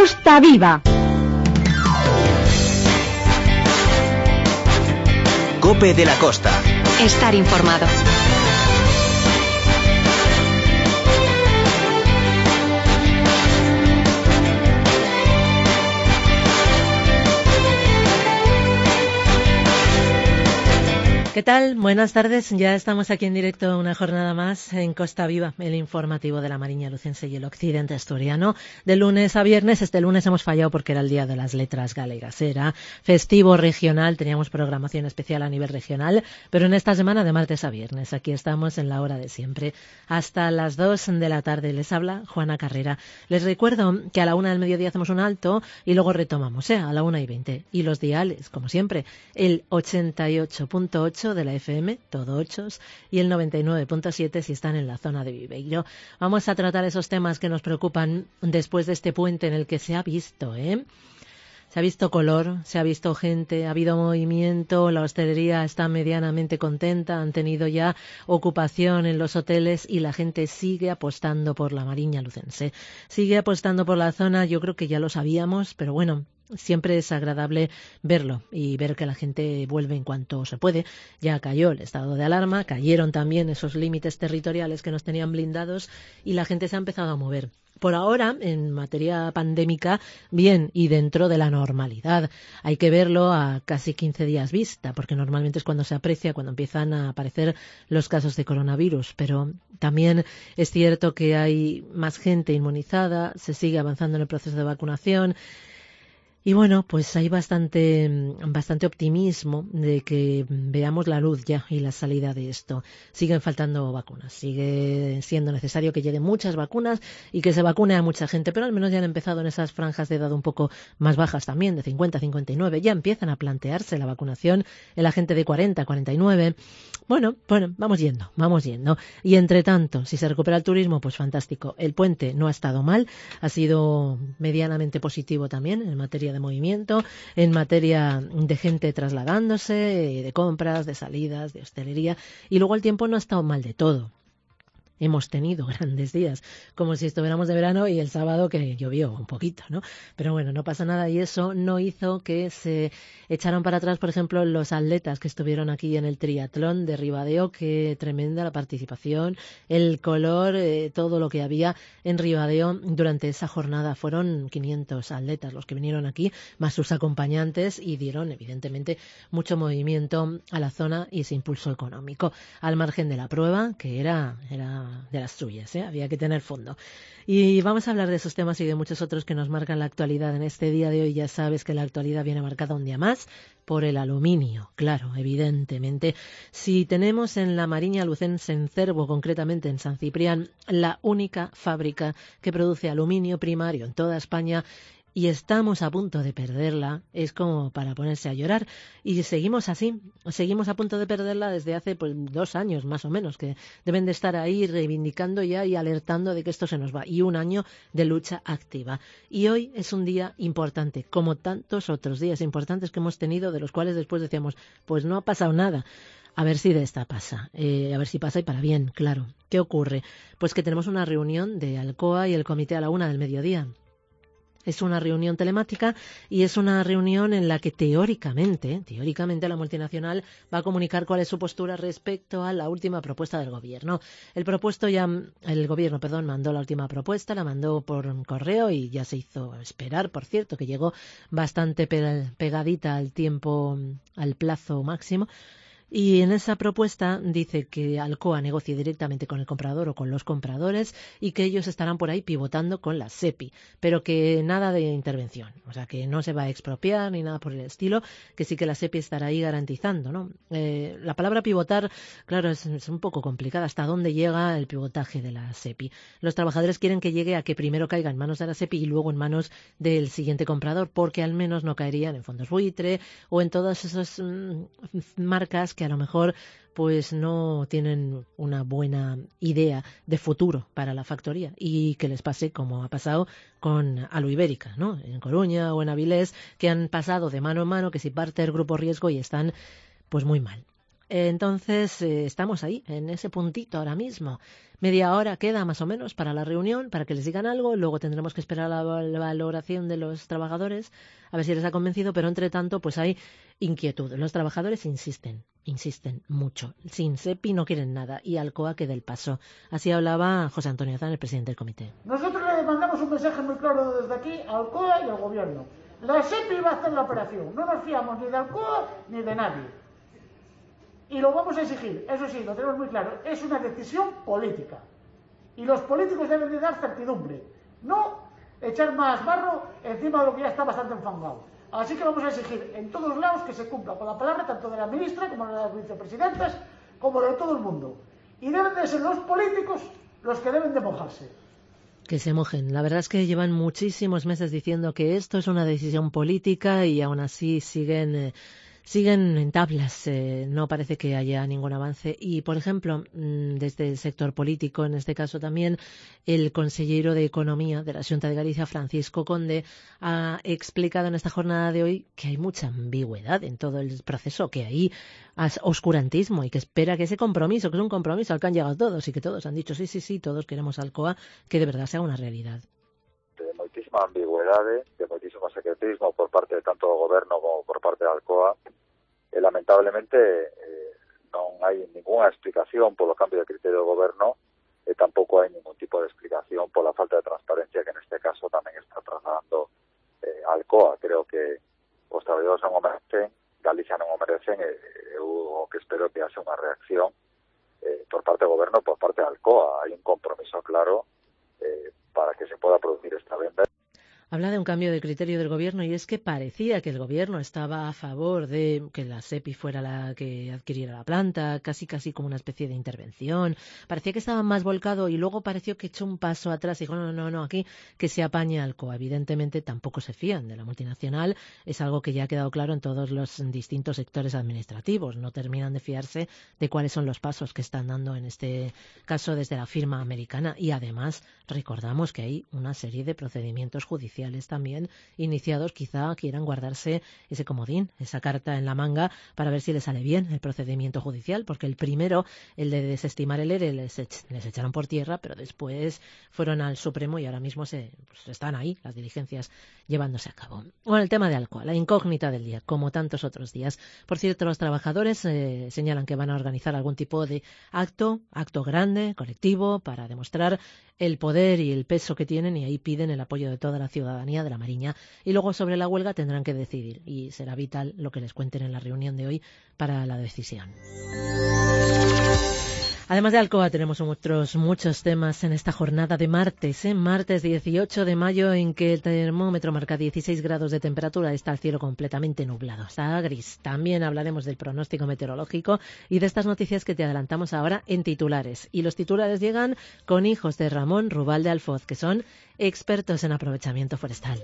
Costa Viva. COPE de la Costa. Estar informado. ¿Qué tal? Buenas tardes. Ya estamos aquí en directo una jornada más en Costa Viva, el informativo de la Mariña Lucense y el occidente asturiano. De lunes a viernes. Este lunes hemos fallado porque era el Día de las Letras Galegas. Era festivo regional, teníamos programación especial a nivel regional, pero en esta semana de martes a viernes. Aquí estamos en la hora de siempre. Hasta las 2 de la tarde les habla Juana Carrera. Les recuerdo que a la 1 del mediodía hacemos un alto y luego retomamos, a la 1:20. Y los diales, como siempre, el 88.8 de la FM, todo ochos, y el 99.7 si están en la zona de Viveiro. Vamos a tratar esos temas que nos preocupan después de este puente en el que se ha visto, Se ha visto color, se ha visto gente, ha habido movimiento, la hostelería está medianamente contenta, han tenido ya ocupación en los hoteles y la gente sigue apostando por la Mariña Lucense. Sigue apostando por la zona, yo creo que ya lo sabíamos, pero bueno, siempre es agradable verlo y ver que la gente vuelve en cuanto se puede. Ya cayó el estado de alarma, cayeron también esos límites territoriales que nos tenían blindados y la gente se ha empezado a mover. Por ahora, en materia pandémica, bien y dentro de la normalidad. Hay que verlo a casi 15 días vista, porque normalmente es cuando se aprecia, cuando empiezan a aparecer los casos de coronavirus. Pero también es cierto que hay más gente inmunizada, se sigue avanzando en el proceso de vacunación. Y bueno, pues hay bastante optimismo de que veamos la luz ya y la salida de esto. Siguen faltando vacunas, sigue siendo necesario que lleguen muchas vacunas y que se vacune a mucha gente, pero al menos ya han empezado en esas franjas de edad un poco más bajas también, de 50 a 59, ya empiezan a plantearse la vacunación en la gente de 40 a 49. Bueno, vamos yendo. Y entre tanto, si se recupera el turismo, pues fantástico. El puente no ha estado mal, ha sido medianamente positivo también en materia de movimiento, en materia de gente trasladándose, de compras, de salidas, de hostelería, y luego el tiempo no ha estado mal de todo. Hemos tenido grandes días, como si estuviéramos de verano, y el sábado que llovió un poquito, ¿no? Pero bueno, no pasa nada y eso no hizo que se echaran para atrás, por ejemplo, los atletas que estuvieron aquí en el triatlón de Ribadeo, que tremenda la participación, el color, todo lo que había en Ribadeo durante esa jornada. Fueron 500 atletas los que vinieron aquí, más sus acompañantes, y dieron, evidentemente, mucho movimiento a la zona y ese impulso económico, al margen de la prueba, que era de las suyas, había que tener fondo. Y vamos a hablar de esos temas y de muchos otros que nos marcan la actualidad en este día de hoy. Ya sabes que la actualidad viene marcada un día más por el aluminio, claro, evidentemente. Si tenemos en la Mariña Lucense, en Cervo, concretamente en San Ciprián, la única fábrica que produce aluminio primario en toda España, y estamos a punto de perderla, es como para ponerse a llorar. Y seguimos así, seguimos a punto de perderla desde hace 2 años más o menos, que deben de estar ahí reivindicando ya y alertando de que esto se nos va, y un año de lucha activa. Y hoy es un día importante, como tantos otros días importantes que hemos tenido, de los cuales después decíamos, pues no ha pasado nada. A ver si de esta pasa, a ver si pasa y para bien, claro. ¿Qué ocurre? Pues que tenemos una reunión de Alcoa y el comité a la 1 del mediodía. Es una reunión telemática y es una reunión en la que teóricamente la multinacional va a comunicar cuál es su postura respecto a la última propuesta del gobierno. El gobierno mandó la última propuesta, la mandó por correo y ya se hizo esperar, por cierto, que llegó bastante pegadita al tiempo, al plazo máximo. Y en esa propuesta dice que Alcoa negocie directamente con el comprador o con los compradores y que ellos estarán por ahí pivotando con la SEPI, pero que nada de intervención, o sea, que no se va a expropiar ni nada por el estilo, que sí que la SEPI estará ahí garantizando, ¿no? La palabra pivotar, claro, es un poco complicada. ¿Hasta dónde llega el pivotaje de la SEPI? Los trabajadores quieren que llegue a que primero caiga en manos de la SEPI y luego en manos del siguiente comprador, porque al menos no caerían en fondos buitre o en todas esas marcas que a lo mejor pues no tienen una buena idea de futuro para la factoría y que les pase como ha pasado con Aluibérica, ¿no? En Coruña o en Avilés, que han pasado de mano en mano, que si parte el grupo riesgo y están pues muy mal. Entonces estamos ahí, en ese puntito ahora mismo. Media hora queda más o menos para la reunión, para que les digan algo, luego tendremos que esperar la valoración de los trabajadores, a ver si les ha convencido, pero entre tanto pues hay inquietud. Los trabajadores insisten mucho. Sin SEPI no quieren nada y Alcoa que del paso. Así hablaba José Antonio Azán, el presidente del comité. Nosotros le mandamos un mensaje muy claro desde aquí a Alcoa y al gobierno. La SEPI va a hacer la operación, no nos fiamos ni de Alcoa ni de nadie. Y lo vamos a exigir, eso sí, lo tenemos muy claro, es una decisión política. Y los políticos deben de dar certidumbre, no echar más barro encima de lo que ya está bastante enfangado. Así que vamos a exigir en todos lados que se cumpla con la palabra tanto de la ministra como de las vicepresidentas, como de todo el mundo. Y deben de ser los políticos los que deben de mojarse. Que se mojen. La verdad es que llevan muchísimos meses diciendo que esto es una decisión política y aún así siguen en tablas, no parece que haya ningún avance. Y, por ejemplo, desde el sector político, en este caso también, el consejero de Economía de la Xunta de Galicia, Francisco Conde, ha explicado en esta jornada de hoy que hay mucha ambigüedad en todo el proceso, que hay oscurantismo y que espera que ese compromiso, que es un compromiso al que han llegado todos y que todos han dicho sí, todos queremos Alcoa, que de verdad sea una realidad. De moitísima ambigüedade, de moitísimo secretismo por parte de tanto o goberno como por parte de Alcoa. Lamentablemente non hai ninguna explicación polo cambio de criterio do goberno e tampouco hai ningún tipo de explicación pola falta de transparencia que neste caso tamén está trasladando Alcoa. Creo que os traballadores non o merecen, Galicia non o merecen, e eu o que espero que haxe unha reacción por parte do goberno, por parte de Alcoa. Hai un compromiso claro para que se pueda producir esta venda. Habla de un cambio de criterio del gobierno y es que parecía que el gobierno estaba a favor de que la SEPI fuera la que adquiriera la planta, casi como una especie de intervención. Parecía que estaba más volcado y luego pareció que echó un paso atrás y dijo no, aquí que se apañe Alcoa. Evidentemente tampoco se fían de la multinacional, es algo que ya ha quedado claro en todos los distintos sectores administrativos. No terminan de fiarse de cuáles son los pasos que están dando en este caso desde la firma americana y además recordamos que hay una serie de procedimientos judiciales también iniciados. Quizá quieran guardarse ese comodín, esa carta en la manga para ver si les sale bien el procedimiento judicial, porque el primero, el de desestimar el ERE, les echaron por tierra, pero después fueron al Supremo y ahora mismo están ahí las diligencias llevándose a cabo. Bueno, el tema de Alcoa, la incógnita del día, como tantos otros días. Por cierto, los trabajadores señalan que van a organizar algún tipo de acto grande, colectivo, para demostrar el poder y el peso que tienen y ahí piden el apoyo de toda la ciudadanía de la Mariña. Y luego sobre la huelga tendrán que decidir y será vital lo que les cuenten en la reunión de hoy para la decisión. Además de Alcoa tenemos otros muchos temas en esta jornada de martes, martes 18 de mayo, en que el termómetro marca 16 grados de temperatura, está el cielo completamente nublado, está gris. También hablaremos del pronóstico meteorológico y de estas noticias que te adelantamos ahora en titulares. Y los titulares llegan con hijos de Ramón Rubal de Alfoz, que son expertos en aprovechamiento forestal.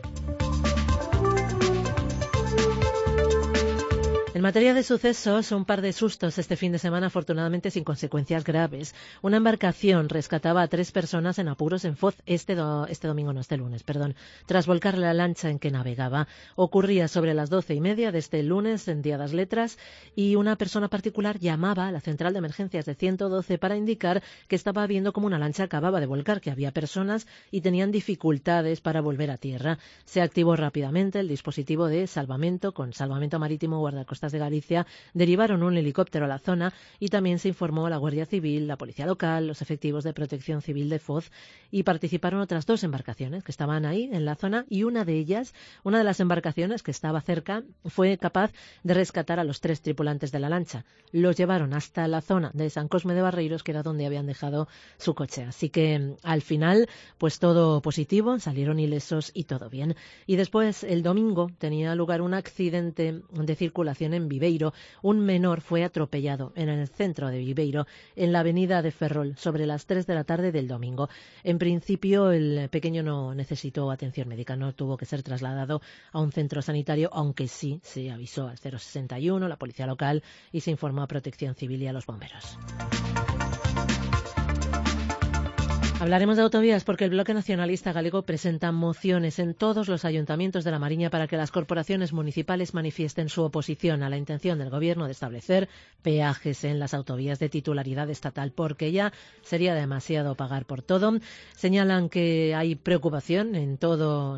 En materia de sucesos, un par de sustos este fin de semana, afortunadamente sin consecuencias graves. Una embarcación rescataba a 3 personas en apuros en Foz este lunes, tras volcar la lancha en que navegaba. Ocurría sobre las 12:30 de este lunes en Día das Letras y una persona particular llamaba a la central de emergencias de 112 para indicar que estaba viendo como una lancha acababa de volcar, que había personas y tenían dificultades para volver a tierra. Se activó rápidamente el dispositivo de salvamento con Salvamento Marítimo Guardacostas de Galicia, derivaron un helicóptero a la zona y también se informó a la Guardia Civil, la Policía Local, los efectivos de Protección Civil de Foz y participaron otras 2 embarcaciones que estaban ahí en la zona y una de las embarcaciones que estaba cerca fue capaz de rescatar a los 3 tripulantes de la lancha. Los llevaron hasta la zona de San Cosme de Barreiros, que era donde habían dejado su coche. Así que al final pues todo positivo, salieron ilesos y todo bien. Y después el domingo tenía lugar un accidente de circulación en Viveiro. Un menor fue atropellado en el centro de Viveiro, en la avenida de Ferrol, sobre las 3 de la tarde del domingo. En principio, el pequeño no necesitó atención médica, no tuvo que ser trasladado a un centro sanitario, aunque sí se avisó al 061, la Policía Local, y se informó a Protección Civil y a los bomberos. Hablaremos de autovías porque el Bloque Nacionalista Galego presenta mociones en todos los ayuntamientos de la Mariña para que las corporaciones municipales manifiesten su oposición a la intención del Gobierno de establecer peajes en las autovías de titularidad estatal, porque ya sería demasiado pagar por todo. Señalan que hay preocupación en toda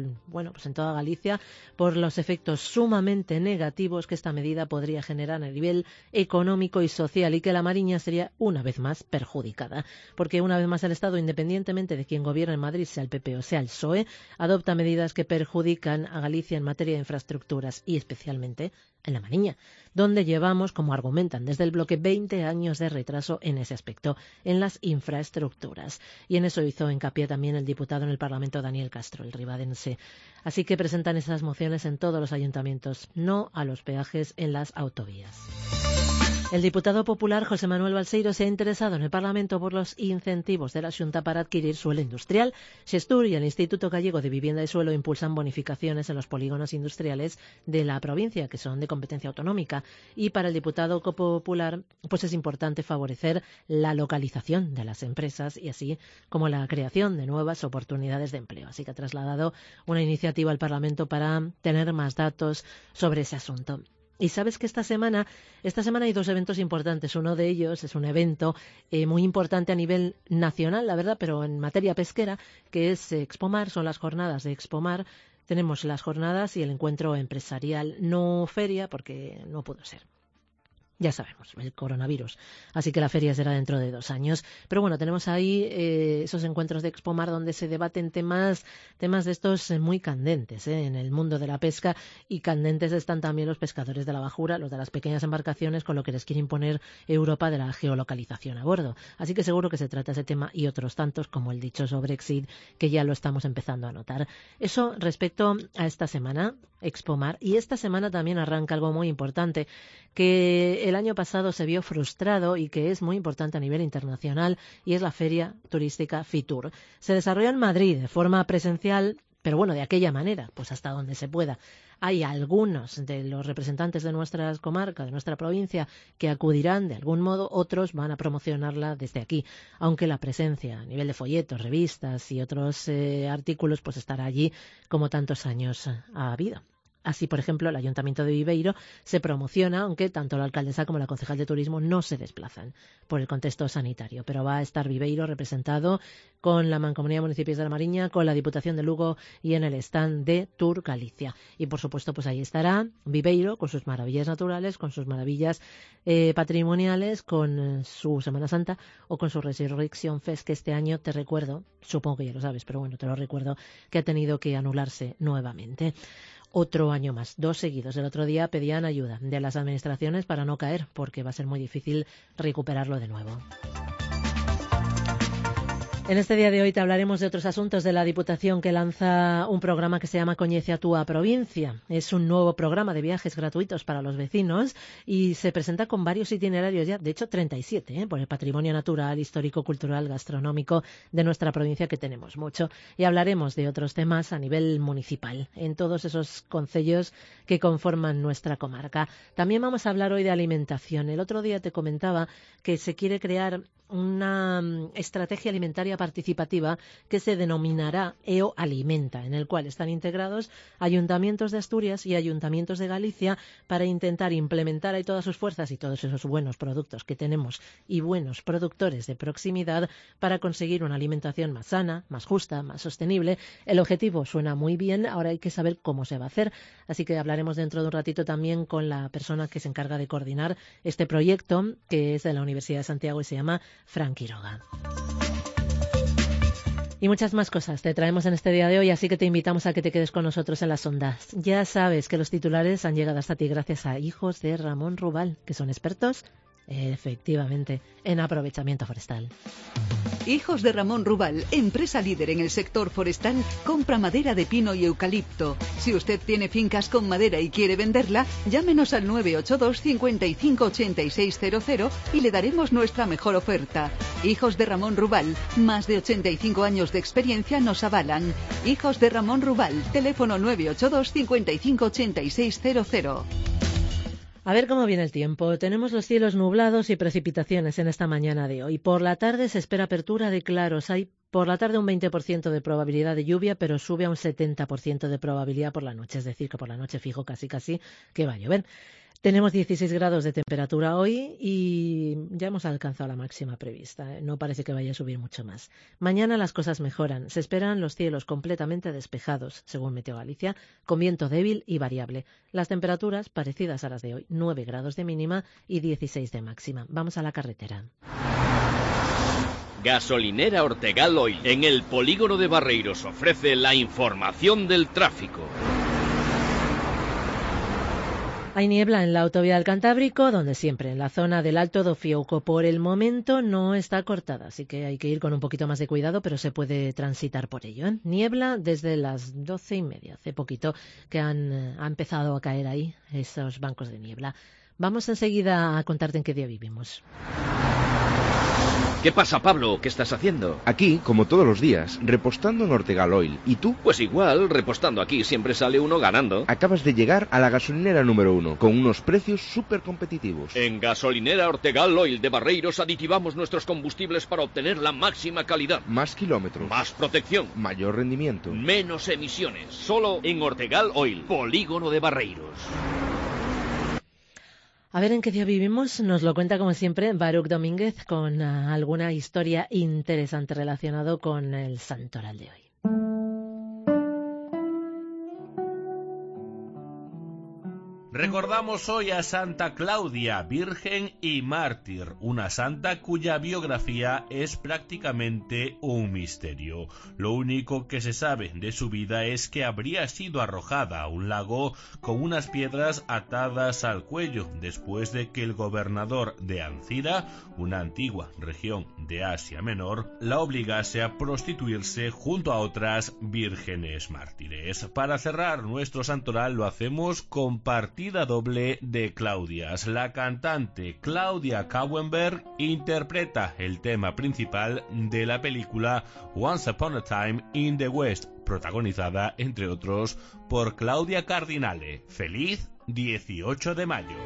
Galicia por los efectos sumamente negativos que esta medida podría generar a nivel económico y social, y que la Mariña sería una vez más perjudicada, porque una vez más el Estado, independientemente de quién gobierna en Madrid, sea el PP o sea el PSOE, adopta medidas que perjudican a Galicia en materia de infraestructuras y especialmente en la Mariña, donde llevamos, como argumentan desde el bloque, 20 años de retraso en ese aspecto, en las infraestructuras. Y en eso hizo hincapié también el diputado en el Parlamento, Daniel Castro, el ribadense. Así que presentan esas mociones en todos los ayuntamientos, no a los peajes en las autovías. El diputado popular José Manuel Balseiro se ha interesado en el Parlamento por los incentivos de la Xunta para adquirir suelo industrial. Xestur y el Instituto Gallego de Vivienda y Suelo impulsan bonificaciones en los polígonos industriales de la provincia, que son de competencia autonómica. Y para el diputado popular, pues es importante favorecer la localización de las empresas y así como la creación de nuevas oportunidades de empleo. Así que ha trasladado una iniciativa al Parlamento para tener más datos sobre ese asunto. Y sabes que esta semana hay dos eventos importantes. Uno de ellos es un evento muy importante a nivel nacional, la verdad, pero en materia pesquera, que es Expomar, son las jornadas de Expomar. Tenemos las jornadas y el encuentro empresarial, no feria, porque no pudo ser. Ya sabemos, el coronavirus. Así que la feria será dentro de 2 años. Pero bueno, tenemos ahí esos encuentros de Expomar donde se debaten temas de estos muy candentes en el mundo de la pesca, y candentes están también los pescadores de la bajura, los de las pequeñas embarcaciones, con lo que les quiere imponer Europa de la geolocalización a bordo. Así que seguro que se trata ese tema y otros tantos, como el dichoso Brexit, que ya lo estamos empezando a notar. Eso respecto a esta semana, Expomar. Y esta semana también arranca algo muy importante, que el año pasado se vio frustrado y que es muy importante a nivel internacional, y es la feria turística Fitur. Se desarrolla en Madrid de forma presencial, pero bueno, de aquella manera, pues hasta donde se pueda. Hay algunos de los representantes de nuestras comarcas, de nuestra provincia, que acudirán de algún modo, otros van a promocionarla desde aquí, aunque la presencia a nivel de folletos, revistas y otros artículos pues estará allí como tantos años ha habido. Así, por ejemplo, el Ayuntamiento de Viveiro se promociona, aunque tanto la alcaldesa como la concejal de turismo no se desplazan por el contexto sanitario. Pero va a estar Viveiro representado con la Mancomunidad de Municipios de la Mariña, con la Diputación de Lugo y en el stand de Tour Galicia. Y, por supuesto, pues ahí estará Viveiro con sus maravillas naturales, con sus maravillas patrimoniales, con su Semana Santa o con su Resurrection Fest, que este año, te recuerdo, supongo que ya lo sabes, pero bueno, te lo recuerdo, que ha tenido que anularse nuevamente. Otro año más, 2 seguidos. El otro día pedían ayuda de las administraciones para no caer, porque va a ser muy difícil recuperarlo de nuevo. En este día de hoy te hablaremos de otros asuntos de la Diputación, que lanza un programa que se llama Coñece a túa provincia. Es un nuevo programa de viajes gratuitos para los vecinos y se presenta con varios itinerarios ya, de hecho 37, por el patrimonio natural, histórico, cultural, gastronómico de nuestra provincia, que tenemos mucho. Y hablaremos de otros temas a nivel municipal, en todos esos concellos que conforman nuestra comarca. También vamos a hablar hoy de alimentación. El otro día te comentaba que se quiere crear una estrategia alimentaria participativa que se denominará EO Alimenta, en el cual están integrados ayuntamientos de Asturias y ayuntamientos de Galicia para intentar implementar ahí todas sus fuerzas y todos esos buenos productos que tenemos y buenos productores de proximidad para conseguir una alimentación más sana, más justa, más sostenible. El objetivo suena muy bien, ahora hay que saber cómo se va a hacer, así que hablaremos dentro de un ratito también con la persona que se encarga de coordinar este proyecto, que es de la Universidad de Santiago y se llama Fran Quiroga. Y muchas más cosas te traemos en este día de hoy, así que te invitamos a que te quedes con nosotros en las ondas. Ya sabes que los titulares han llegado hasta ti gracias a Hijos de Ramón Rubal, que son expertos, efectivamente, en aprovechamiento forestal. Hijos de Ramón Rubal, empresa líder en el sector forestal, compra madera de pino y eucalipto. Si usted tiene fincas con madera y quiere venderla, llámenos al 982 55 8600 y le daremos nuestra mejor oferta. Hijos de Ramón Rubal, más de 85 años de experiencia nos avalan. Hijos de Ramón Rubal, teléfono 982 55 8600. A ver cómo viene el tiempo. Tenemos los cielos nublados y precipitaciones en esta mañana de hoy. Por la tarde se espera apertura de claros. Hay Por la tarde un 20% de probabilidad de lluvia, pero sube a un 70% de probabilidad por la noche. Es decir, que por la noche fijo casi que va a llover. Tenemos 16 grados de temperatura hoy y ya hemos alcanzado la máxima prevista. No parece que vaya a subir mucho más. Mañana las cosas mejoran. Se esperan los cielos completamente despejados, según Meteo Galicia, con viento débil y variable. Las temperaturas parecidas a las de hoy, 9 grados de mínima y 16 de máxima. Vamos a la carretera. Gasolinera Ortegal Oil, en el polígono de Barreiros, ofrece la información del tráfico. Hay niebla en la autovía del Cantábrico, donde siempre, en la zona del Alto do Fiouco. Por el momento no está cortada, así que hay que ir con un poquito más de cuidado, pero se puede transitar por ello, ¿eh? Niebla desde las 12:30, hace poquito que ha empezado a caer ahí esos bancos de niebla. Vamos enseguida a contarte en qué día vivimos. ¿Qué pasa, Pablo? ¿Qué estás haciendo? Aquí, como todos los días, repostando en Ortegal Oil. ¿Y tú? Pues igual, repostando aquí siempre sale uno ganando. Acabas de llegar a la gasolinera número 1, con unos precios súper competitivos. En Gasolinera Ortegal Oil de Barreiros aditivamos nuestros combustibles para obtener la máxima calidad. Más kilómetros. Más protección. Mayor rendimiento. Menos emisiones. Solo en Ortegal Oil, polígono de Barreiros. A ver en qué día vivimos, nos lo cuenta como siempre Baruch Domínguez con alguna historia interesante relacionada con el santoral de hoy. Recordamos hoy a Santa Claudia, virgen y mártir, una santa cuya biografía es prácticamente un misterio. Lo único que se sabe de su vida es que habría sido arrojada a un lago con unas piedras atadas al cuello después de que el gobernador de Ancira, una antigua región de Asia Menor, la obligase a prostituirse junto a otras vírgenes mártires. Para cerrar nuestro santoral lo hacemos con partida doble de Claudias. La cantante Claudia Kauenberg interpreta el tema principal de la película Once Upon a Time in the West, protagonizada, entre otros, por Claudia Cardinale. ¡Feliz 18 de mayo!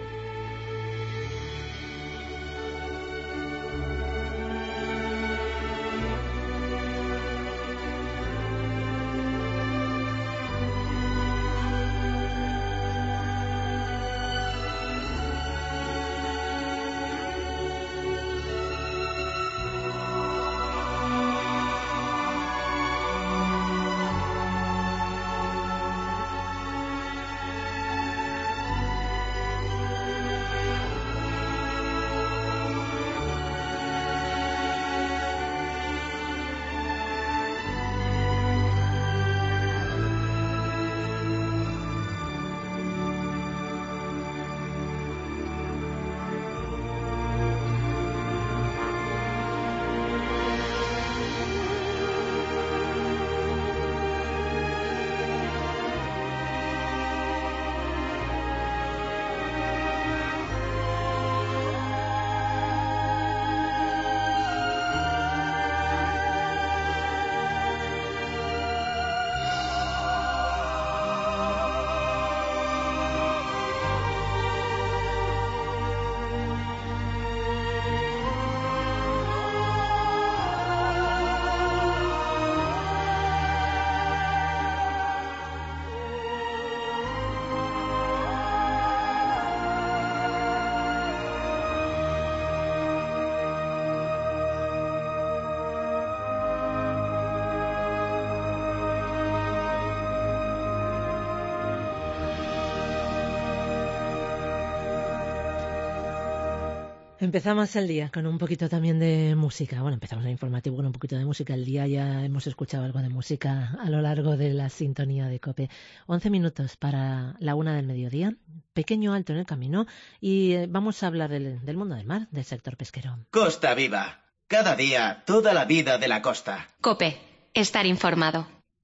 Empezamos el día con un poquito también de música. Bueno, empezamos el informativo con un poquito de música. El día ya hemos escuchado algo de música a lo largo de la sintonía de COPE. 11 minutos para la 1 del mediodía. Pequeño alto en el camino y vamos a hablar del mundo del mar, del sector pesquero. Costa Viva. Cada día, toda la vida de la costa. COPE. Estar informado.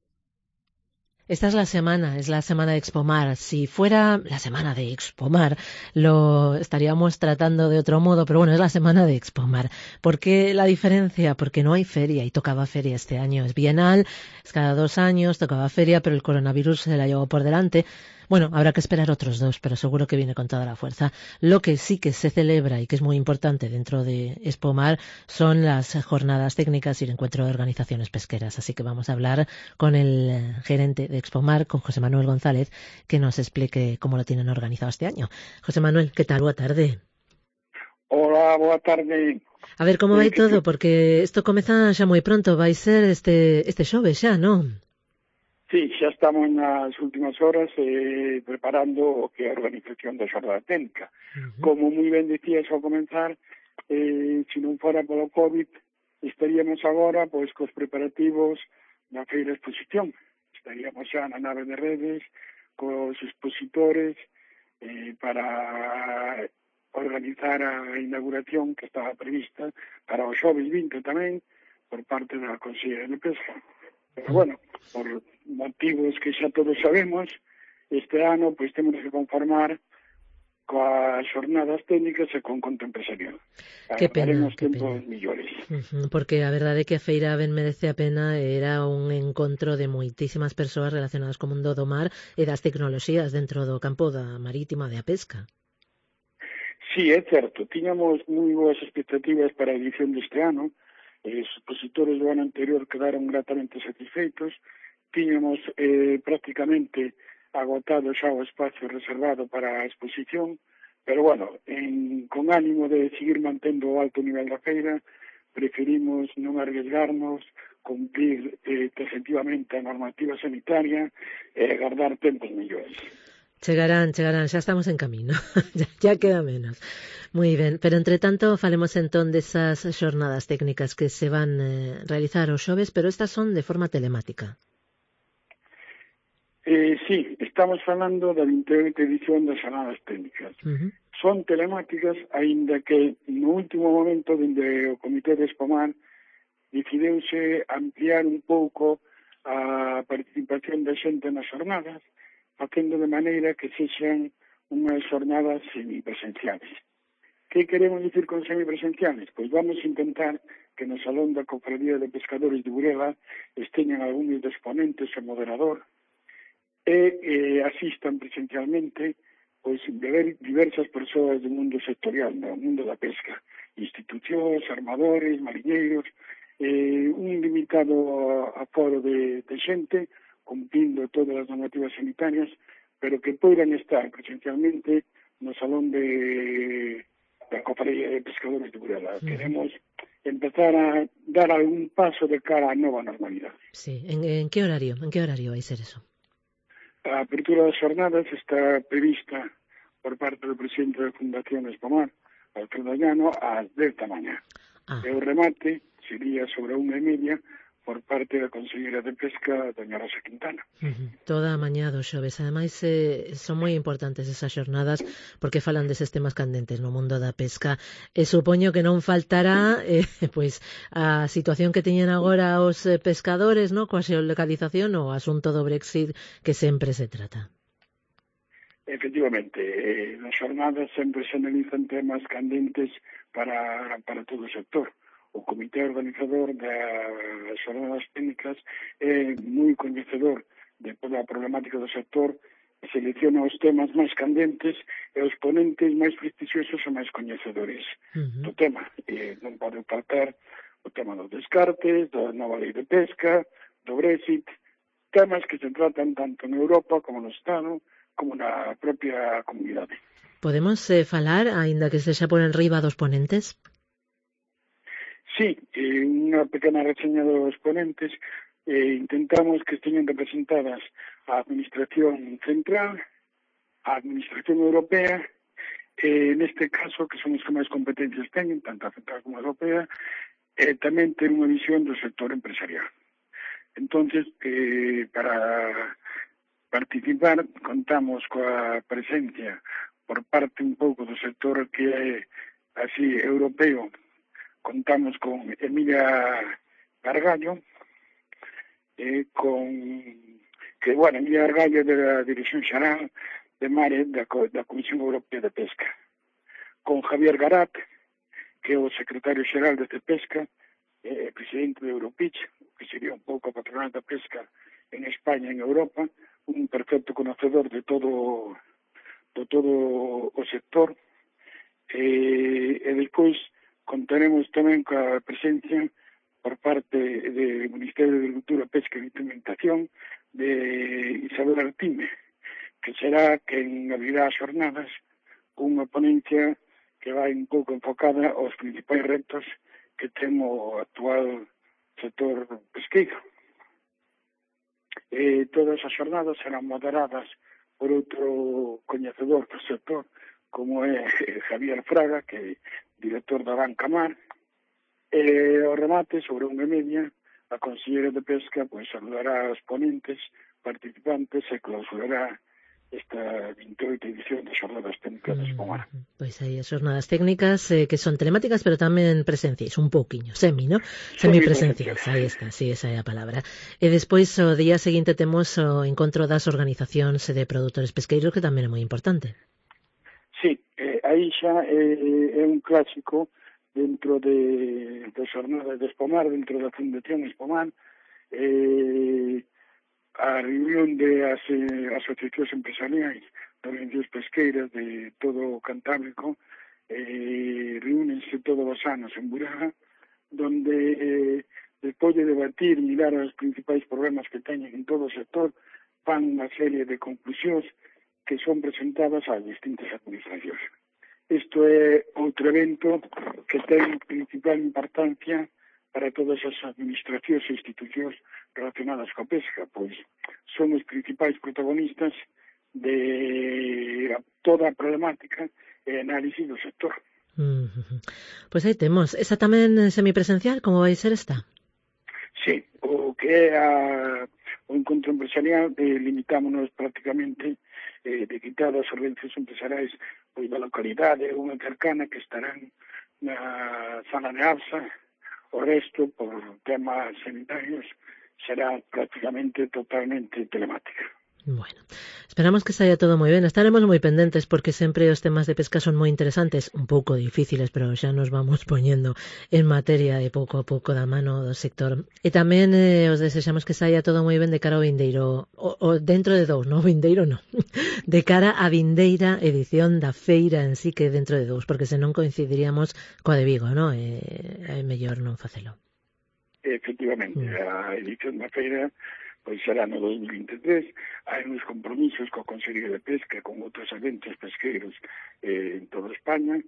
Esta es la semana de Expomar. Si fuera la semana de Expomar, lo estaríamos tratando de otro modo, pero bueno, es la semana de Expomar. ¿Por qué la diferencia? Porque no hay feria y tocaba feria este año. Es bienal, es cada 2 años, tocaba feria, pero el coronavirus se la llevó por delante. Bueno, habrá que esperar otros 2, pero seguro que viene con toda la fuerza. Lo que sí que se celebra y que es muy importante dentro de Expomar son las jornadas técnicas y el encuentro de organizaciones pesqueras. Así que vamos a hablar con el gerente de Expomar, con José Manuel González, que nos explique cómo lo tienen organizado este año. José Manuel, ¿qué tal? Boa tarde. Hola, boa tarde. A ver, como vai todo? Porque isto comeza xa moi pronto, vai ser este xoves xa, non? Sí, xa estamos nas últimas horas preparando o que é a organización da xornada técnica. Como moi ben decías ao comenzar, se non fora polo COVID, estaríamos agora pois cos preparativos da feira exposición. Estaríamos xa na nave de redes, cos expositores, para organizar a inauguración que estaba prevista para o xoves 20 tamén, por parte da Consellería de Pesca. Pero bueno, por motivos que xa todos sabemos, este ano pois temos que conformar coas xornadas técnicas e con conto empresarial. Que pena, Haremos tempos millores. Porque a verdade é que a feira ben merece a pena, era un encontro de moitísimas persoas relacionadas co mundo do mar e das tecnoloxías dentro do campo da marítima de a pesca. Sí, é certo, tiñamos moi boas expectativas para a edición deste ano. Os expositores do ano anterior quedaron gratamente satisfeitos. Tiñamos prácticamente agotado xa o espacio reservado para a exposición, pero bueno, con ánimo de seguir mantendo o alto nivel da feira, preferimos non arriesgarnos, cumplir efectivamente a normativa sanitaria e guardar tempos mellores. Chegarán, xa estamos en camino, ya queda menos. Moi ben, pero entre tanto falemos entón desas xornadas técnicas que se van realizar os xoves, pero estas son de forma telemática. Sí, estamos falando da 28ª edición das xornadas técnicas. Son telemáticas, aínda que no último momento dende o Comité de Expomar decidiuse ampliar un pouco a participación da xente nas xornadas, facendo de maneira que sexan unhas xornadas semipresenciales. Que queremos dicir con semipresenciales? Pois vamos a intentar que no Salón da Cofradía de Pescadores de Burela esteñan algúns dos ponentes e moderador e asistan presencialmente pois diversas persoas do mundo sectorial, do mundo da pesca, institucións, armadores, mariñeiros, un limitado aforo de xente, cumplindo todas as normativas sanitarias, pero que poidan estar presencialmente no Salón da Cofradía de Pescadores de Burela. Queremos empezar a dar algún paso de cara á nova normalidade. Sí, en que horario vai ser eso? A apertura das xornadas está prevista por parte do presidente da Fundación Expomar, Alfredo Llano, ás 10 da mañá. E o remate sería sobre 1:30 por parte da Conselleira de Pesca, doña Rosa Quintana. Toda a mañá do xoves. Ademais, son moi importantes esas xornadas porque falan deses temas candentes no mundo da pesca. E supoño que non faltará pois a situación que teñen agora os pescadores, no, coa xeolocalización ou o asunto do Brexit que sempre se trata. Efectivamente, nas xornadas sempre se analizan temas candentes para todo o sector. O comité organizador das xornadas técnicas é moi coñecedor de toda a problemática do sector, selecciona os temas máis candentes e os ponentes máis prestixiosos e máis coñecedores do tema. Non pode faltar o tema dos descartes, da nova lei de pesca, do Brexit, temas que se tratan tanto en Europa como no Estado, como na propia comunidade. Podemos falar, aínda que sexa por enriba dos ponentes? Sí, unha pequena reseña dos ponentes. Intentamos que esteñan representadas a Administración Central, a Administración Europea, neste caso, que son os que máis competencias teñen, tanto a Central como a Europea, e tamén ter unha visión do sector empresarial. Entonces, para participar, contamos coa presencia por parte un pouco do sector que é así europeo. Contamos con Emilia Gargallo, Emilia Gargallo de la Dirección Xeral de Mares da Comisión Europea de Pesca, con Javier Garat, que é o secretario xeral de Pesca, presidente de Europich, que sería un pouco a patronal da pesca en España e en Europa, un perfecto conocedor de todo o sector, e despois contaremos tamén coa presencia por parte do Ministerio de Agricultura, Pesca e Alimentación de Isabel Artime, que será quen abrirá as jornadas unha ponencia que vai un pouco enfocada aos principais retos que ten o actual sector pesqueiro. Todas as jornadas serán moderadas por outro coñecedor do sector, como é Javier Fraga, que é director da Banca Mar, e ao remate, sobre 1:30, a conselleira de Pesca saludará aos ponentes, participantes e clausurará esta 28 edición das Xornadas Técnicas de Espomar. Pois aí as xornadas técnicas que son telemáticas, pero tamén presenciais, un pouquiño, semipresenciais, aí está, sí, esa é a palabra. E despois, o día seguinte, temos o encontro das organizacións de produtores pesqueiros, que tamén é moi importante. Sí, aí xa é un clásico dentro das xornadas de Espomar, dentro da Fundación Espomar, a reunión de as asociacións empresariais das organizacións pesqueiras de todo o Cantábrico reúnense todos os anos en Buraga, donde despois de debatir, mirar os principais problemas que teñen en todo o sector, fan unha serie de conclusións que son presentadas ás distintas administracións. Isto é outro evento que ten principal importancia para todas as administracións e institucións relacionadas coa pesca, pois son os principais protagonistas de toda a problemática e análise do sector. Pois aí temos. Esa tamén semipresencial, como vai ser esta? Sí, o que é o encontro empresarial limitámonos prácticamente de quitar as organizacións empresariais da localidade unha cercana que estarán na sala de ABSA. O resto, por temas sanitarios, será prácticamente totalmente telemática. Bueno, esperamos que saia todo moi ben. Estaremos moi pendentes porque sempre os temas de pesca son moi interesantes, un pouco difíciles, pero xa nos vamos poñendo en materia de pouco a pouco da mano do sector. E tamén os desexamos que saia todo moi ben de cara ao vindeiro, o dentro de dous, non vindeiro non, de cara á vindeira edición da feira en sí, que dentro de dous, porque senón coincidiríamos coa de Vigo, non? É mellor non facelo. Efectivamente, a edición da feira pois será no 2023, hai uns compromisos co Consello de Pesca con outros eventos pesqueiros en toda España,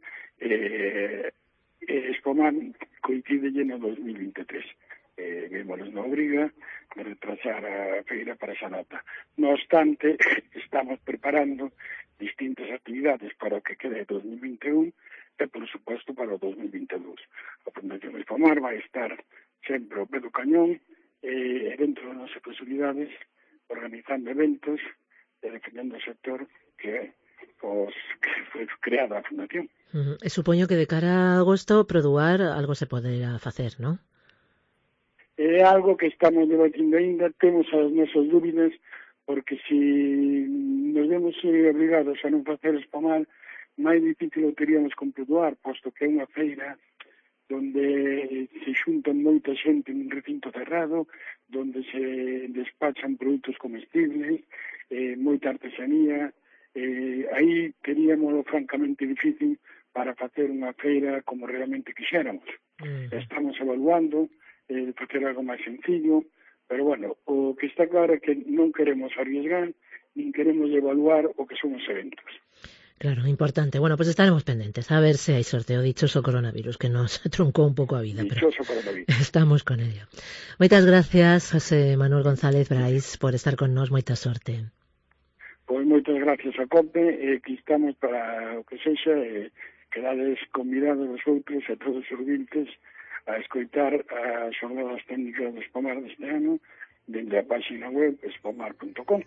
Espomar coincide no 2023. Vémonos na obriga de retrasar a feira para esa data. No obstante, estamos preparando distintas actividades para o que quede 2021 e, por suposto, para o 2022. A Fundación Espomar vai estar sempre ao pé do cañón, dentro das nosas posibilidades, organizando eventos e defendendo o sector que foi creada a Fundación. E supoño que de cara a agosto produar algo se poderá facer, non? É algo que estamos debatindo ainda, temos as nosas dúbidas, porque se nos vemos obrigados a non facer Espomar, máis difícil o teríamos con produar, posto que é unha feira donde se xuntan moita xente en un recinto cerrado, donde se despachan produtos comestibles, moita artesanía. Aí teríamos francamente difícil para facer unha feira como realmente quixéramos. Estamos evaluando facer algo máis sencillo, pero bueno, o que está claro é que non queremos arriesgar, nin queremos evaluar o que son os eventos. Claro, importante. Bueno, pues estaremos pendentes a ver se hai sorteo. Dichoso coronavirus, que nos truncou un pouco a vida. Dichoso coronavirus. Estamos con ello. Moitas gracias, José Manuel González Brais, por estar con nós. Moita sorte. Pois moitas gracias a COPE, que estamos para o que sexa, quedades convidados os outros e todos os ouvintes a escoitar as xornadas técnicas de Espomar deste ano dende a página web espomar.com.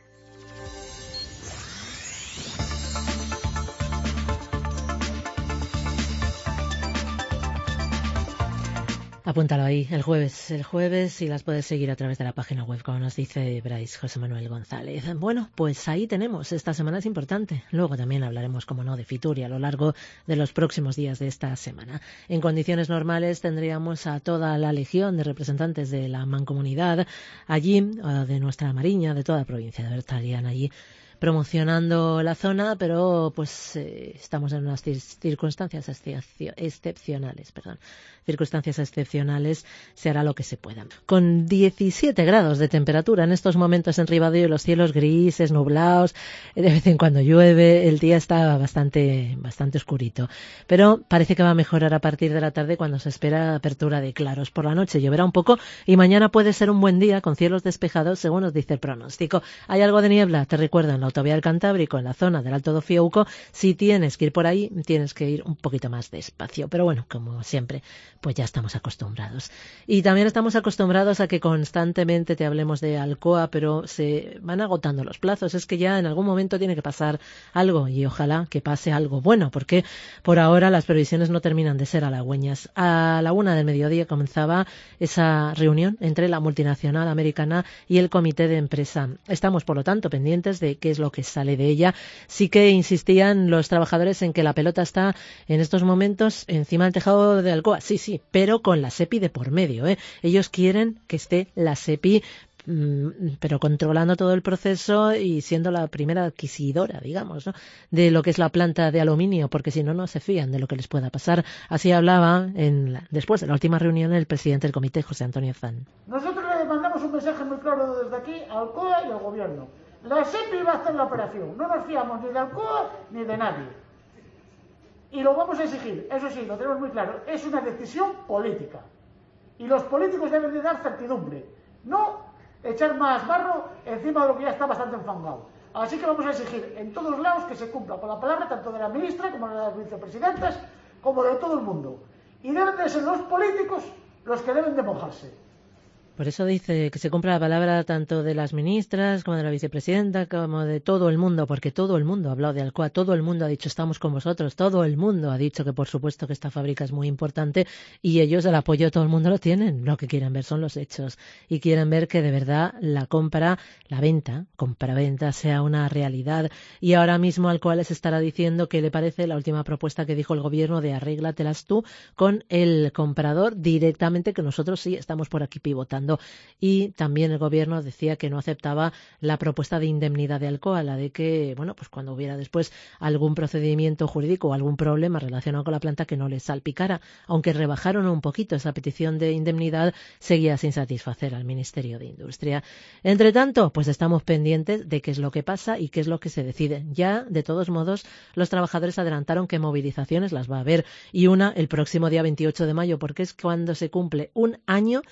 A Apúntalo ahí, el jueves, y las puedes seguir a través de la página web, como nos dice Bryce José Manuel González. Bueno, pues ahí tenemos, esta semana es importante. Luego también hablaremos, como no, de Fitur a lo largo de los próximos días de esta semana. En condiciones normales tendríamos a toda la legión de representantes de la Mancomunidad allí, de nuestra Mariña, de toda la provincia, de verdad, estarían allí promocionando la zona, pero pues estamos en unas circunstancias excepcionales, se hará lo que se pueda. Con 17 grados de temperatura en estos momentos en Ribadeo, los cielos grises, nublados, de vez en cuando llueve, el día está bastante oscurito, pero parece que va a mejorar a partir de la tarde cuando se espera apertura de claros. Por la noche lloverá un poco y mañana puede ser un buen día con cielos despejados, según nos dice el pronóstico. Hay algo de niebla, te recuerdo, en la autovía del Cantábrico, en la zona del Alto do Fiouco. Si tienes que ir por ahí, tienes que ir un poquito más despacio, pero bueno, como siempre, pues ya estamos acostumbrados. Y también estamos acostumbrados a que constantemente te hablemos de Alcoa, pero se van agotando los plazos. Es que ya en algún momento tiene que pasar algo, y ojalá que pase algo bueno, porque por ahora las previsiones no terminan de ser halagüeñas. A la 1 del mediodía comenzaba esa reunión entre la multinacional americana y el comité de empresa. Estamos, por lo tanto, pendientes de qué es lo que sale de ella. Sí que insistían los trabajadores en que la pelota está en estos momentos encima del tejado de Alcoa. Sí, pero con la SEPI de por medio, ¿eh? Ellos quieren que esté la SEPI, pero controlando todo el proceso y siendo la primera adquisidora, digamos, ¿no?, de lo que es la planta de aluminio, porque si no, no se fían de lo que les pueda pasar. Así hablaba después de la última reunión el presidente del comité, José Antonio Zan. Nosotros le mandamos un mensaje muy claro desde aquí a Alcoa y al gobierno. La SEPI va a hacer la operación. No nos fiamos ni de Alcoa ni de nadie. Y lo vamos a exigir. Eso sí, lo tenemos muy claro. Es una decisión política. Y los políticos deben de dar certidumbre. No echar más barro encima de lo que ya está bastante enfangado. Así que vamos a exigir en todos lados que se cumpla con la palabra tanto de la ministra como de las vicepresidentas como de todo el mundo. Y deben de ser los políticos los que deben de mojarse. Por eso dice que se cumpla la palabra tanto de las ministras como de la vicepresidenta como de todo el mundo, porque todo el mundo ha hablado de Alcoa, todo el mundo ha dicho estamos con vosotros, todo el mundo ha dicho que por supuesto que esta fábrica es muy importante y ellos el apoyo de todo el mundo lo tienen. Lo que quieren ver son los hechos y quieren ver que de verdad la compra-venta sea una realidad. Y ahora mismo Alcoa les estará diciendo qué le parece la última propuesta que dijo el gobierno de arréglatelas tú con el comprador directamente, que nosotros sí estamos por aquí pivotando. Y también el gobierno decía que no aceptaba la propuesta de indemnidad de Alcoa, la de que, bueno, pues cuando hubiera después algún procedimiento jurídico o algún problema relacionado con la planta que no les salpicara. Aunque rebajaron un poquito esa petición de indemnidad, seguía sin satisfacer al Ministerio de Industria. Entre tanto, pues estamos pendientes de qué es lo que pasa y qué es lo que se decide. Ya, de todos modos, los trabajadores adelantaron que movilizaciones las va a haber, y una el próximo día 28 de mayo, porque es cuando se cumple un año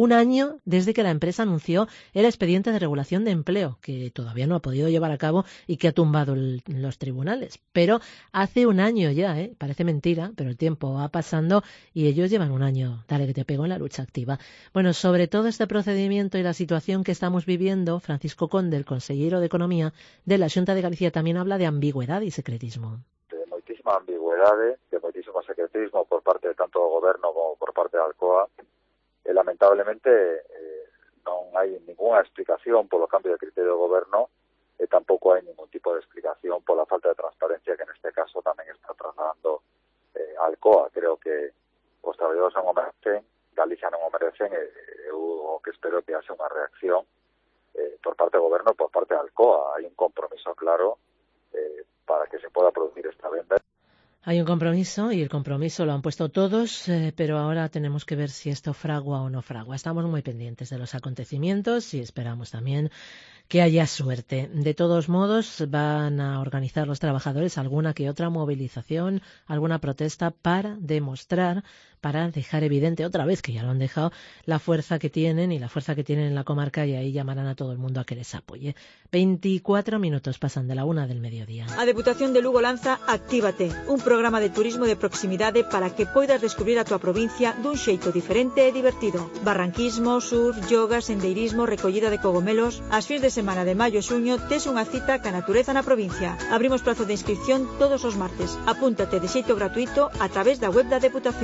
desde que la empresa anunció el expediente de regulación de empleo, que todavía no ha podido llevar a cabo y que ha tumbado los tribunales. Pero hace un año ya, parece mentira, pero el tiempo va pasando y ellos llevan un año, dale que te pego, en la lucha activa. Bueno, sobre todo este procedimiento y la situación que estamos viviendo, Francisco Conde, el consejero de Economía de la Xunta de Galicia, también habla de ambigüedad y secretismo. De moitísima ambigüedade, de moitísimo secretismo por parte de tanto do goberno como por parte de Alcoa. Lamentablemente non hai ninguna explicación polo cambio de criterio do goberno e tampouco hai ningún tipo de explicación pola falta de transparencia que neste caso tamén está trasladando Alcoa. Creo que os traballadores non o merecen, Galicia non o merecen, e eu o que espero que haxe unha reacción por parte do goberno e por parte de Alcoa. Hai un compromiso claro para que se pueda producir esta venda. Hay un compromiso y el compromiso lo han puesto todos, pero ahora tenemos que ver si esto fragua o no fragua. Estamos muy pendientes de los acontecimientos y esperamos también que haya suerte. De todos modos, van a organizar los trabajadores alguna que otra movilización, alguna protesta para demostrar, para dejar evidente otra vez, que ya lo han dejado, la fuerza que tienen y la fuerza que tienen en la comarca, y ahí llamarán a todo el mundo a que les apoye. 24 minutos pasan de la 1 del mediodía. A Deputación de Lugo lanza Actívate, un programa de turismo de proximidade para que poidas descubrir a tua provincia dun xeito diferente e divertido. Barranquismo, surf, yoga, sendeirismo, recollida de cogomelos. As fins de semana de maio e xuño tes unha cita ca natureza na provincia. Abrimos prazo de inscripción todos os martes. Apúntate de xeito gratuito a través da web da Deputación. En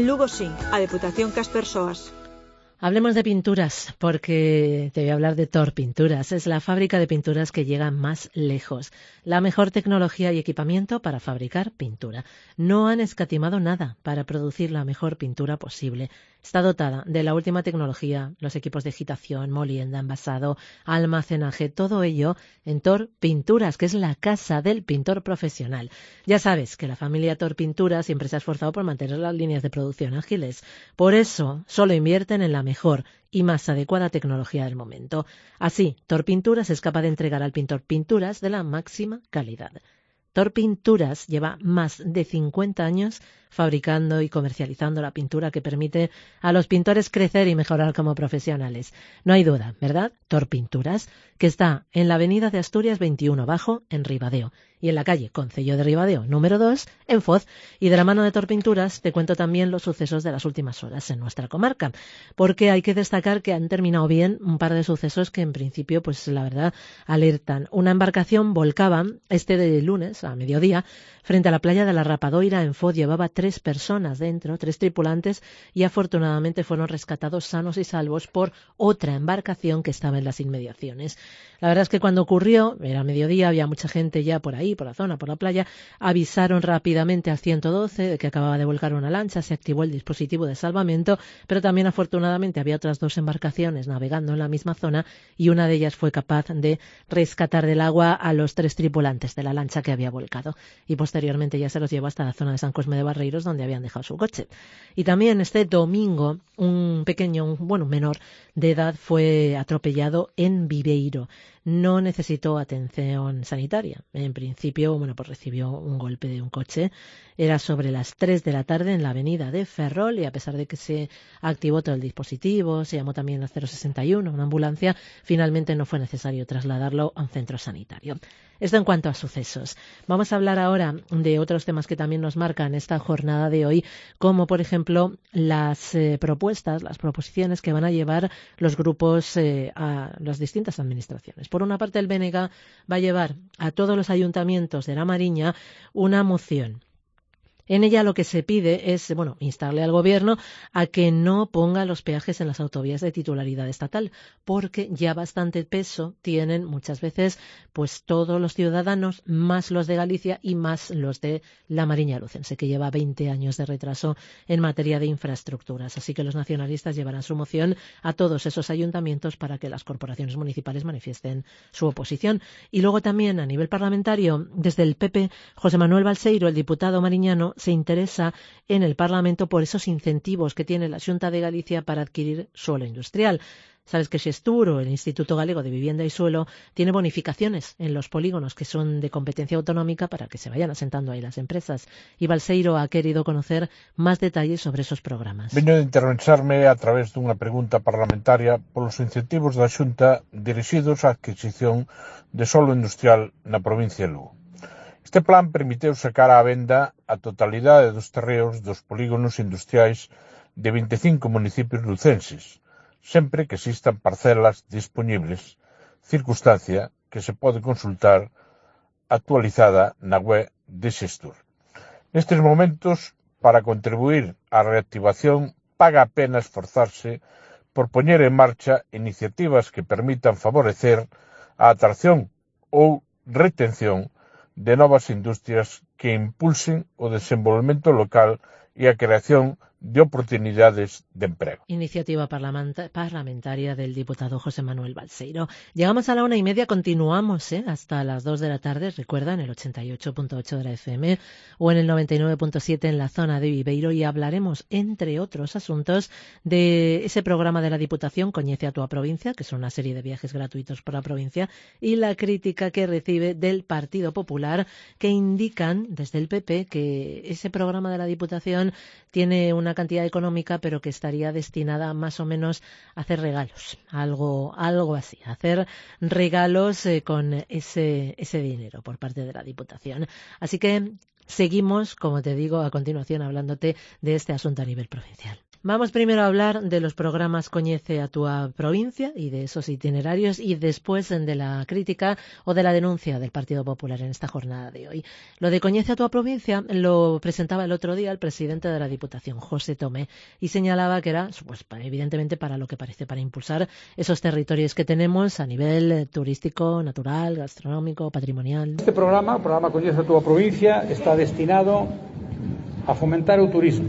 En Lugo sí, a Deputación Caspersoas. Hablemos de pinturas, porque te voy a hablar de Tor Pinturas. Es la fábrica de pinturas que llega más lejos. La mejor tecnología y equipamiento para fabricar pintura. No han escatimado nada para producir la mejor pintura posible. Está dotada de la última tecnología, los equipos de agitación, molienda, envasado, almacenaje, todo ello en Tor Pinturas, que es la casa del pintor profesional. Ya sabes que la familia Tor Pinturas siempre se ha esforzado por mantener las líneas de producción ágiles. Por eso, solo invierten en la mejor y más adecuada tecnología del momento. Así, Tor Pinturas es capaz de entregar al pintor pinturas de la máxima calidad. Tor Pinturas lleva más de 50 años fabricando y comercializando la pintura que permite a los pintores crecer y mejorar como profesionales. No hay duda, ¿verdad? Tor Pinturas, que está en la avenida de Asturias 21 Bajo, en Ribadeo, y en la calle Concello de Ribadeo, número 2, en Foz. Y de la mano de Tor Pinturas te cuento también los sucesos de las últimas horas en nuestra comarca, porque hay que destacar que han terminado bien un par de sucesos que en principio, pues la verdad, alertan. Una embarcación volcaba de lunes a mediodía frente a la playa de la Rapadoira en Foz. Llevaba 3 personas dentro, 3 tripulantes, y afortunadamente fueron rescatados sanos y salvos por otra embarcación que estaba en las inmediaciones. La verdad es que cuando ocurrió, era mediodía, había mucha gente ya por ahí, por la zona, por la playa. Avisaron rápidamente al 112 de que acababa de volcar una lancha, se activó el dispositivo de salvamento, pero también afortunadamente había otras 2 embarcaciones navegando en la misma zona y una de ellas fue capaz de rescatar del agua a los 3 tripulantes de la lancha que había volcado, y posteriormente ya se los llevó hasta la zona de San Cosme de Barreiros, donde habían dejado su coche. Y también este domingo un menor de edad fue atropellado en Viveiro. No necesitó atención sanitaria. En principio, pues recibió un golpe de un coche. Era sobre las 3 de la tarde en la avenida de Ferrol, y a pesar de que se activó todo el dispositivo, se llamó también al 061, una ambulancia, finalmente no fue necesario trasladarlo a un centro sanitario. Esto en cuanto a sucesos. Vamos a hablar ahora de otros temas que también nos marcan esta jornada de hoy, como por ejemplo las proposiciones que van a llevar los grupos a las distintas administraciones. Por una parte, el BNG va a llevar a todos los ayuntamientos de La Mariña una moción. En ella lo que se pide es, instarle al Gobierno a que no ponga los peajes en las autovías de titularidad estatal, porque ya bastante peso tienen muchas veces pues todos los ciudadanos, más los de Galicia y más los de la Mariña Lucense, que lleva 20 años de retraso en materia de infraestructuras. Así que los nacionalistas llevarán su moción a todos esos ayuntamientos para que las corporaciones municipales manifiesten su oposición. Y luego también a nivel parlamentario, desde el PP, José Manuel Balseiro, el diputado mariñano, se interesa en el Parlamento por esos incentivos que tiene la Xunta de Galicia para adquirir suelo industrial. Sabes que Xesturo, el Instituto Galego de Vivienda y Suelo, tiene bonificaciones en los polígonos que son de competencia autonómica para que se vayan asentando ahí las empresas. Y Balseiro ha querido conocer más detalles sobre esos programas. Veño de interromperme a través dunha pregunta parlamentaria polos incentivos da Xunta dirixidos á adquisición de solo industrial na provincia de Lugo. Este plan permiteu sacar á venda a totalidade dos terreos dos polígonos industriais de 25 municipios lucenses, sempre que existan parcelas dispoñibles, circunstancia que se pode consultar actualizada na web de Xestur. Nestes momentos, para contribuir á reactivación, paga a pena esforzarse por poñer en marcha iniciativas que permitan favorecer a atracción ou retención de novas industrias que impulsen o desenvolvemento local e a creación de oportunidades de empleo. Iniciativa parlamentaria del diputado José Manuel Balseiro. Llegamos a la 1:30, continuamos hasta las 2 de la tarde, recuerda, en el 88.8 de la FM o en el 99.7 en la zona de Viveiro, y hablaremos, entre otros asuntos, de ese programa de la Diputación Coñece a Túa Provincia, que son una serie de viajes gratuitos por la provincia, y la crítica que recibe del Partido Popular, que indican desde el PP que ese programa de la Diputación tiene una cantidad económica, pero que estaría destinada más o menos a hacer regalos, algo así, a hacer regalos con ese dinero por parte de la Diputación. Así que seguimos, como te digo, a continuación hablándote de este asunto a nivel provincial. Vamos primero a hablar de los programas Coñece a túa provincia y de esos itinerarios y después de la crítica o de la denuncia del Partido Popular en esta jornada de hoy. Lo de Coñece a túa provincia lo presentaba el otro día el presidente de la Diputación, José Tomé, y señalaba que era, pues, evidentemente para lo que parece, para impulsar esos territorios que tenemos a nivel turístico, natural, gastronómico, patrimonial. Este programa, o programa Coñece a túa provincia, está destinado a fomentar o turismo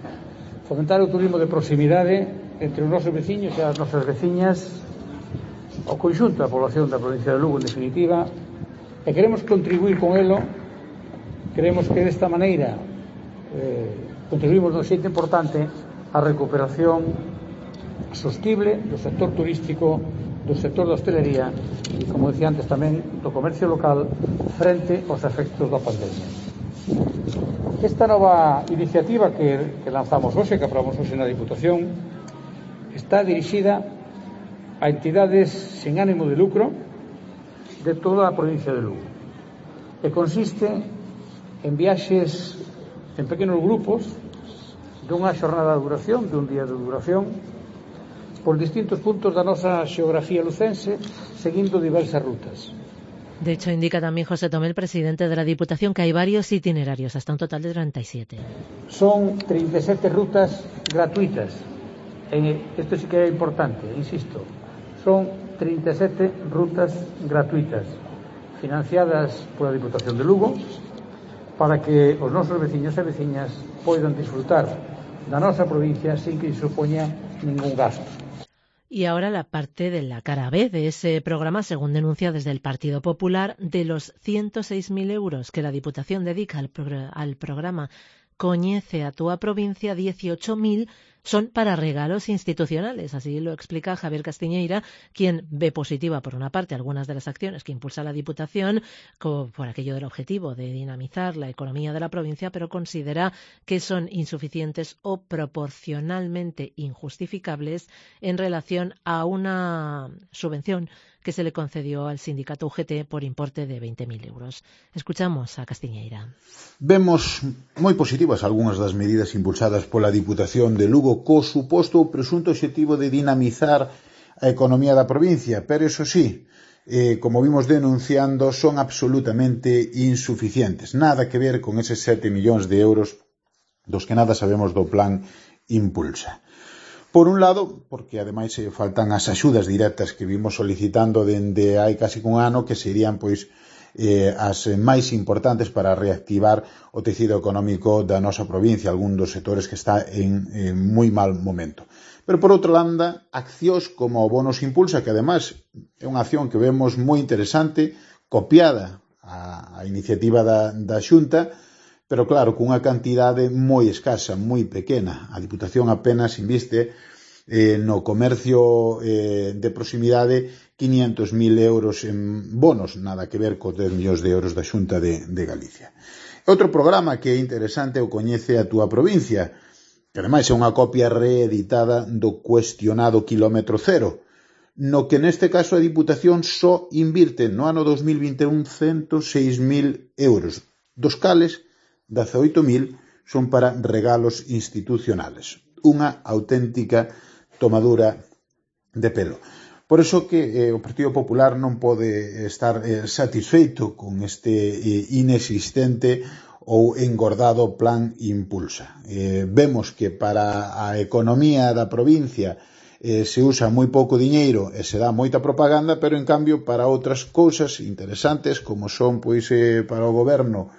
de proximidade entre os nosos veciños e as nosas veciñas, o conxunto da población da provincia de Lugo, en definitiva, e queremos contribuir con elo. Creemos que desta maneira contribuimos de un xeito importante á recuperación sostible do sector turístico, do sector da hostelería e, como decía antes tamén, do comercio local frente aos efectos da pandemia. Esta nova iniciativa que lanzamos hoxe, que aprobamos hoxe na Diputación, está dirixida a entidades sen ánimo de lucro de toda a provincia de Lugo e consiste en viaxes en pequenos grupos dunha xornada de duración, dun día de duración, por distintos puntos da nosa xeografía lucense, seguindo diversas rutas. De hecho, indica también José Tomé, el presidente de la Diputación, que hay varios itinerarios, hasta un total de 37. Son 37 rutas gratuitas. Esto sí que é importante, insisto. Son 37 rutas gratuitas, financiadas pola Diputación de Lugo, para que os nosos veciños e veciñas poidan disfrutar da nosa provincia sin que supoña ningún gasto. Y ahora la parte de la cara B de ese programa, según denuncia desde el Partido Popular, de los 106.000 euros que la Diputación dedica al programa Coñece a túa provincia, 18.000 son para regalos institucionales. Así lo explica Javier Castiñeira, quien ve positiva, por una parte, algunas de las acciones que impulsa la Diputación, por aquello del objetivo de dinamizar la economía de la provincia, pero considera que son insuficientes o proporcionalmente injustificables en relación a una subvención que se le concedió al sindicato UGT por importe de 20.000 euros. Escuchamos a Castiñeira. Vemos moi positivas algunhas das medidas impulsadas pola Diputación de Lugo co suposto ou presunto obxectivo de dinamizar a economía da provincia, pero iso sí, como vimos denunciando, son absolutamente insuficientes. Nada que ver con eses 7 millóns de euros dos que nada sabemos do plan Impulsa. Por un lado, porque ademais faltan as axudas directas que vimos solicitando dende hai casi un ano, que serían pois as máis importantes para reactivar o tecido económico da nosa provincia, algún dos sectores que está en moi mal momento. Pero por outra lado, accións como o Bonos Impulsa, que ademais é unha acción que vemos moi interesante, copiada a iniciativa da Xunta, pero claro, cunha cantidade moi escasa, moi pequena. A Diputación apenas inviste no comercio de proximidade 500.000 euros en bonos, nada que ver cos 10 millóns de euros da Xunta de Galicia. Outro programa que é interesante o Coñece a túa provincia, que ademais é unha copia reeditada do cuestionado Kilómetro Cero, no que neste caso a Diputación só invirte no ano 2021 106.000 euros, dos cales 18.000 son para regalos institucionales. Unha auténtica tomadura de pelo. Por iso que o Partido Popular non pode estar satisfeito con este inexistente ou engordado plan Impulsa. Vemos que para a economía da provincia se usa moi pouco diñeiro e se dá moita propaganda, pero en cambio para outras cousas interesantes como son pois para o goberno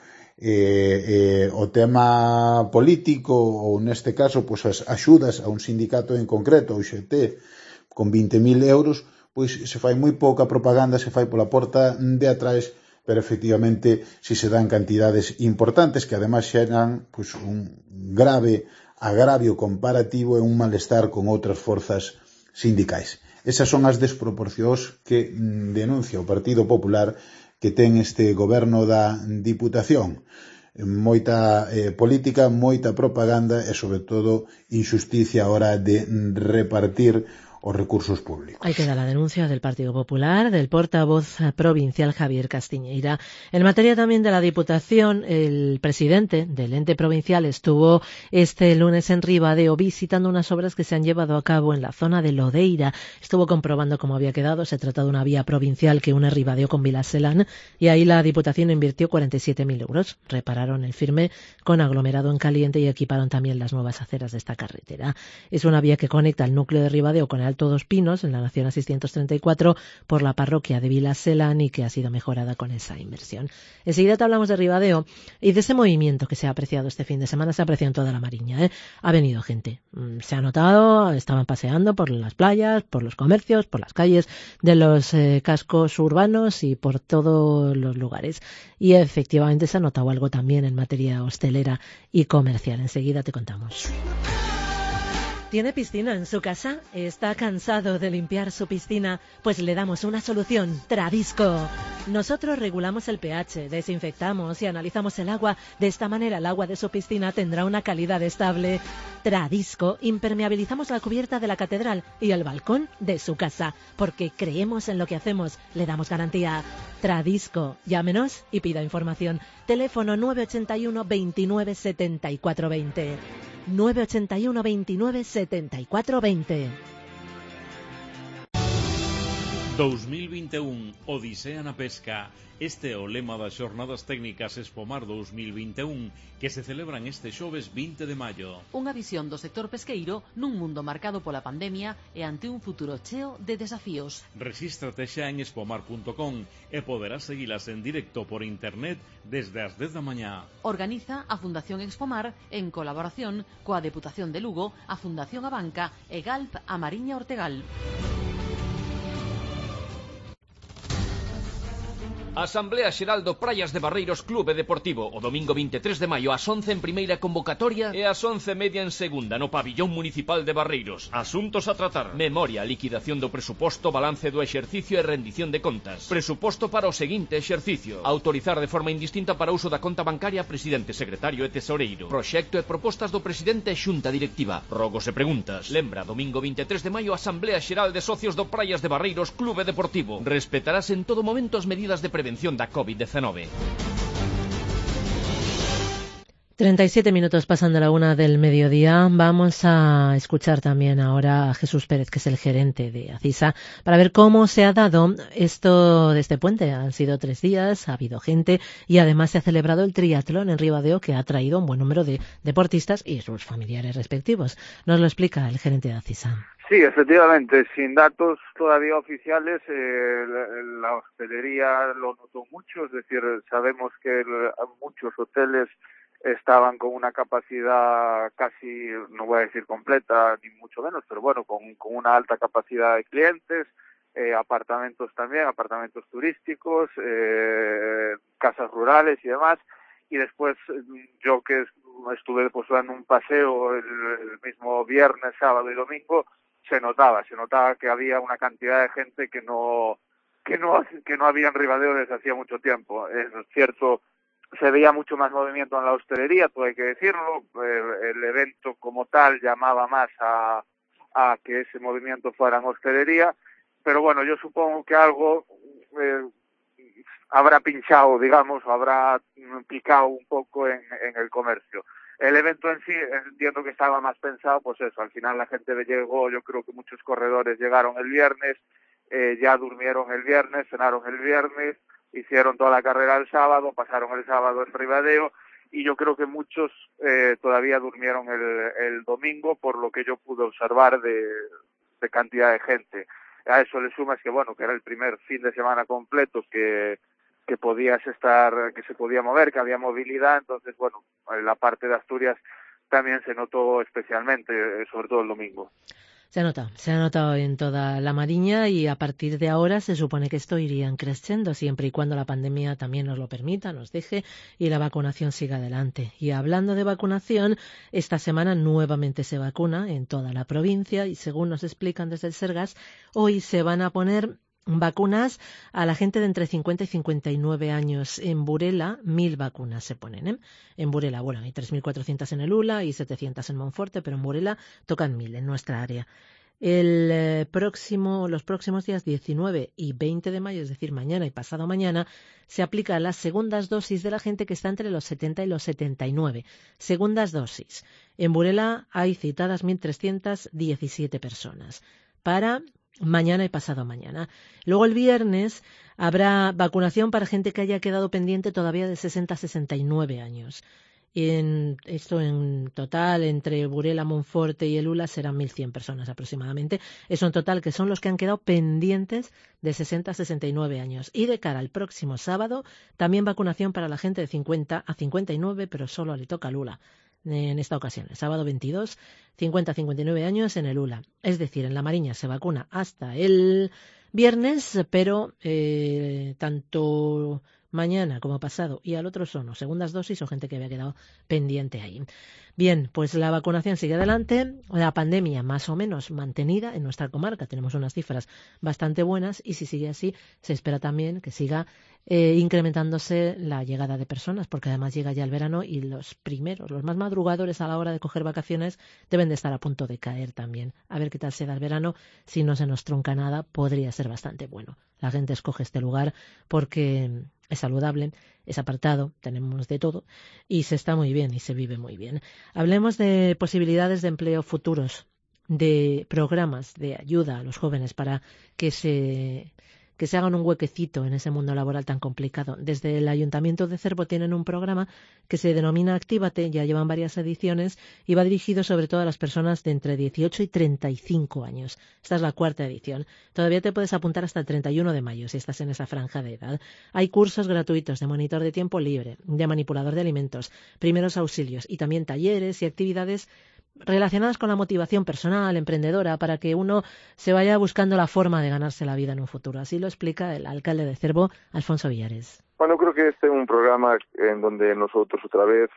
o tema político ou neste caso pois as axudas a un sindicato en concreto, o UGT, con 20.000 euros, pois se fai moi pouca propaganda, se fai pola porta de atrás, pero efectivamente si se dan cantidades importantes que ademais xeran pois un grave agravio comparativo e un malestar con outras forzas sindicais. Esas son as desproporcións que denuncia o Partido Popular que ten este goberno da Diputación. Moita política, moita propaganda e, sobre todo, injusticia a hora de repartir os recursos públicos. Ahí queda la denuncia del Partido Popular, del portavoz provincial Javier Castiñeira. En materia también de la Diputación, el presidente del ente provincial estuvo este lunes en Ribadeo visitando unas obras que se han llevado a cabo en la zona de Lodeira. Estuvo comprobando cómo había quedado. Se trata de una vía provincial que une Ribadeo con Vilaselán y ahí la Diputación invirtió 47.000 euros. Repararon el firme con aglomerado en caliente y equiparon también las nuevas aceras de esta carretera. Es una vía que conecta el núcleo de Ribadeo con el Alto Dos Pinos, en la Nacional 634, por la parroquia de Vilaselán y que ha sido mejorada con esa inversión. Enseguida te hablamos de Ribadeo y de ese movimiento que se ha apreciado este fin de semana. Se ha apreciado en toda la Mariña, ¿eh? Ha venido gente. Se ha notado, estaban paseando por las playas, por los comercios, por las calles de los cascos urbanos y por todos los lugares. Y efectivamente se ha notado algo también en materia hostelera y comercial. Enseguida te contamos. ¿Tiene piscina en su casa? ¿Está cansado de limpiar su piscina? Pues le damos una solución, Tradisco. Nosotros regulamos el pH, desinfectamos y analizamos el agua. De esta manera el agua de su piscina tendrá una calidad estable. Tradisco, impermeabilizamos la cubierta de la catedral y el balcón de su casa. Porque creemos en lo que hacemos, le damos garantía. Tradisco, llámenos y pida información. Teléfono 981 29 74 20. 981 29 74 20. 2021 Odisea na pesca. Este é o lema das Xornadas Técnicas Espomar 2021 que se celebran este xoves 20 de maio. Unha visión do sector pesqueiro nun mundo marcado pola pandemia e ante un futuro cheo de desafíos. Rexístrate xa en espomar.com e poderás seguilas en directo por internet desde as 10 da mañá. Organiza a Fundación Expomar en colaboración coa Deputación de Lugo, a Fundación Abanca e Galp a Mariña Ortegal. Asamblea Xeral do Praias de Barreiros Clube Deportivo o domingo 23 de maio ás 11 en primeira convocatoria e ás 11:30 en segunda no pabillón municipal de Barreiros. Asuntos a tratar: memoria, liquidación do presuposto, balance do exercicio e rendición de contas. Presuposto para o seguinte exercicio: autorizar de forma indistinta para uso da conta bancaria presidente, secretario e tesoreiro. Proxecto e propostas do presidente e xunta directiva. Rogos e preguntas. Lembra, domingo 23 de maio Asamblea Xeral de Socios do Praias de Barreiros Clube Deportivo. Respetarás en todo momento as medidas de prevención da COVID-19. 37 minutos pasan de la 1 del mediodía. Vamos a escuchar también ahora a Jesús Pérez, que es el gerente de ACISA, para ver cómo se ha dado esto de este puente. Han sido 3 días, ha habido gente y además se ha celebrado el triatlón en Ribadeo, que ha traído un buen número de deportistas y sus familiares respectivos. Nos lo explica el gerente de ACISA. Sí, efectivamente, sin datos todavía oficiales, la hostelería lo notó mucho, es decir, sabemos que muchos hoteles estaban con una capacidad casi, no voy a decir completa, ni mucho menos, pero bueno, con una alta capacidad de clientes, apartamentos también, apartamentos turísticos, casas rurales y demás. Y después yo que estuve pues dando un paseo el mismo viernes, sábado y domingo, se notaba que había una cantidad de gente que no había en Ribadeo desde hacía mucho tiempo. Es cierto, se veía mucho más movimiento en la hostelería, todo hay que decirlo. El evento como tal llamaba más a que ese movimiento fuera en hostelería, pero bueno, yo supongo que algo habrá pinchado, digamos, o habrá picado un poco en el comercio. El evento en sí, entiendo que estaba más pensado, pues eso, al final la gente llegó, yo creo que muchos corredores llegaron el viernes, ya durmieron el viernes, cenaron el viernes, hicieron toda la carrera el sábado, pasaron el sábado en Ribadeo, y yo creo que muchos todavía durmieron el domingo, por lo que yo pude observar de cantidad de gente. A eso le sumas que, bueno, que era el primer fin de semana completo que podías estar, que se podía mover, que había movilidad, entonces, bueno, en la parte de Asturias también se notó especialmente, sobre todo el domingo. Se ha notado en toda la Mariña y a partir de ahora se supone que esto iría creciendo siempre y cuando la pandemia también nos lo permita, nos deje y la vacunación siga adelante. Y hablando de vacunación, esta semana nuevamente se vacuna en toda la provincia y según nos explican desde el Sergas, hoy se van a poner vacunas a la gente de entre 50 y 59 años. En Burela, 1.000 vacunas se ponen, ¿eh? En Burela, bueno, hay 3.400 en el Ula y 700 en Monforte, pero en Burela tocan 1.000 en nuestra área. Los próximos días 19 y 20 de mayo, es decir, mañana y pasado mañana, se aplican las segundas dosis de la gente que está entre los 70 y los 79. Segundas dosis. En Burela hay citadas 1.317 personas para mañana y pasado mañana. Luego el viernes habrá vacunación para gente que haya quedado pendiente todavía de 60 a 69 años. Esto en total, entre Burela, Monforte y el Ula, serán 1.100 personas aproximadamente. Eso en total, que son los que han quedado pendientes de 60 a 69 años. Y de cara al próximo sábado, también vacunación para la gente de 50 a 59, pero solo le toca al Ula en esta ocasión. El sábado 22, 50 a 59 años en el Ula. Es decir, en La Mariña se vacuna hasta el viernes, pero tanto mañana como pasado y al otro son o segundas dosis o gente que había quedado pendiente ahí. Bien, pues la vacunación sigue adelante, la pandemia más o menos mantenida en nuestra comarca, tenemos unas cifras bastante buenas y si sigue así se espera también que siga incrementándose la llegada de personas, porque además llega ya el verano y los más madrugadores a la hora de coger vacaciones deben de estar a punto de caer también. A ver qué tal se da el verano, si no se nos trunca nada podría ser bastante bueno. La gente escoge este lugar porque es saludable, es apartado, tenemos de todo y se está muy bien y se vive muy bien. Hablemos de posibilidades de empleo futuros, de programas de ayuda a los jóvenes para que se hagan un huequecito en ese mundo laboral tan complicado. Desde el Ayuntamiento de Cervo tienen un programa que se denomina Actívate, ya llevan varias ediciones y va dirigido sobre todo a las personas de entre 18 y 35 años. Esta es la 4ª edición. Todavía te puedes apuntar hasta el 31 de mayo si estás en esa franja de edad. Hay cursos gratuitos de monitor de tiempo libre, de manipulador de alimentos, primeros auxilios y también talleres y actividades relacionadas con la motivación personal, emprendedora, para que uno se vaya buscando la forma de ganarse la vida en un futuro. Así lo explica el alcalde de Cervo, Alfonso Villares. Bueno, creo que este é un programa en donde nosotros outra vez,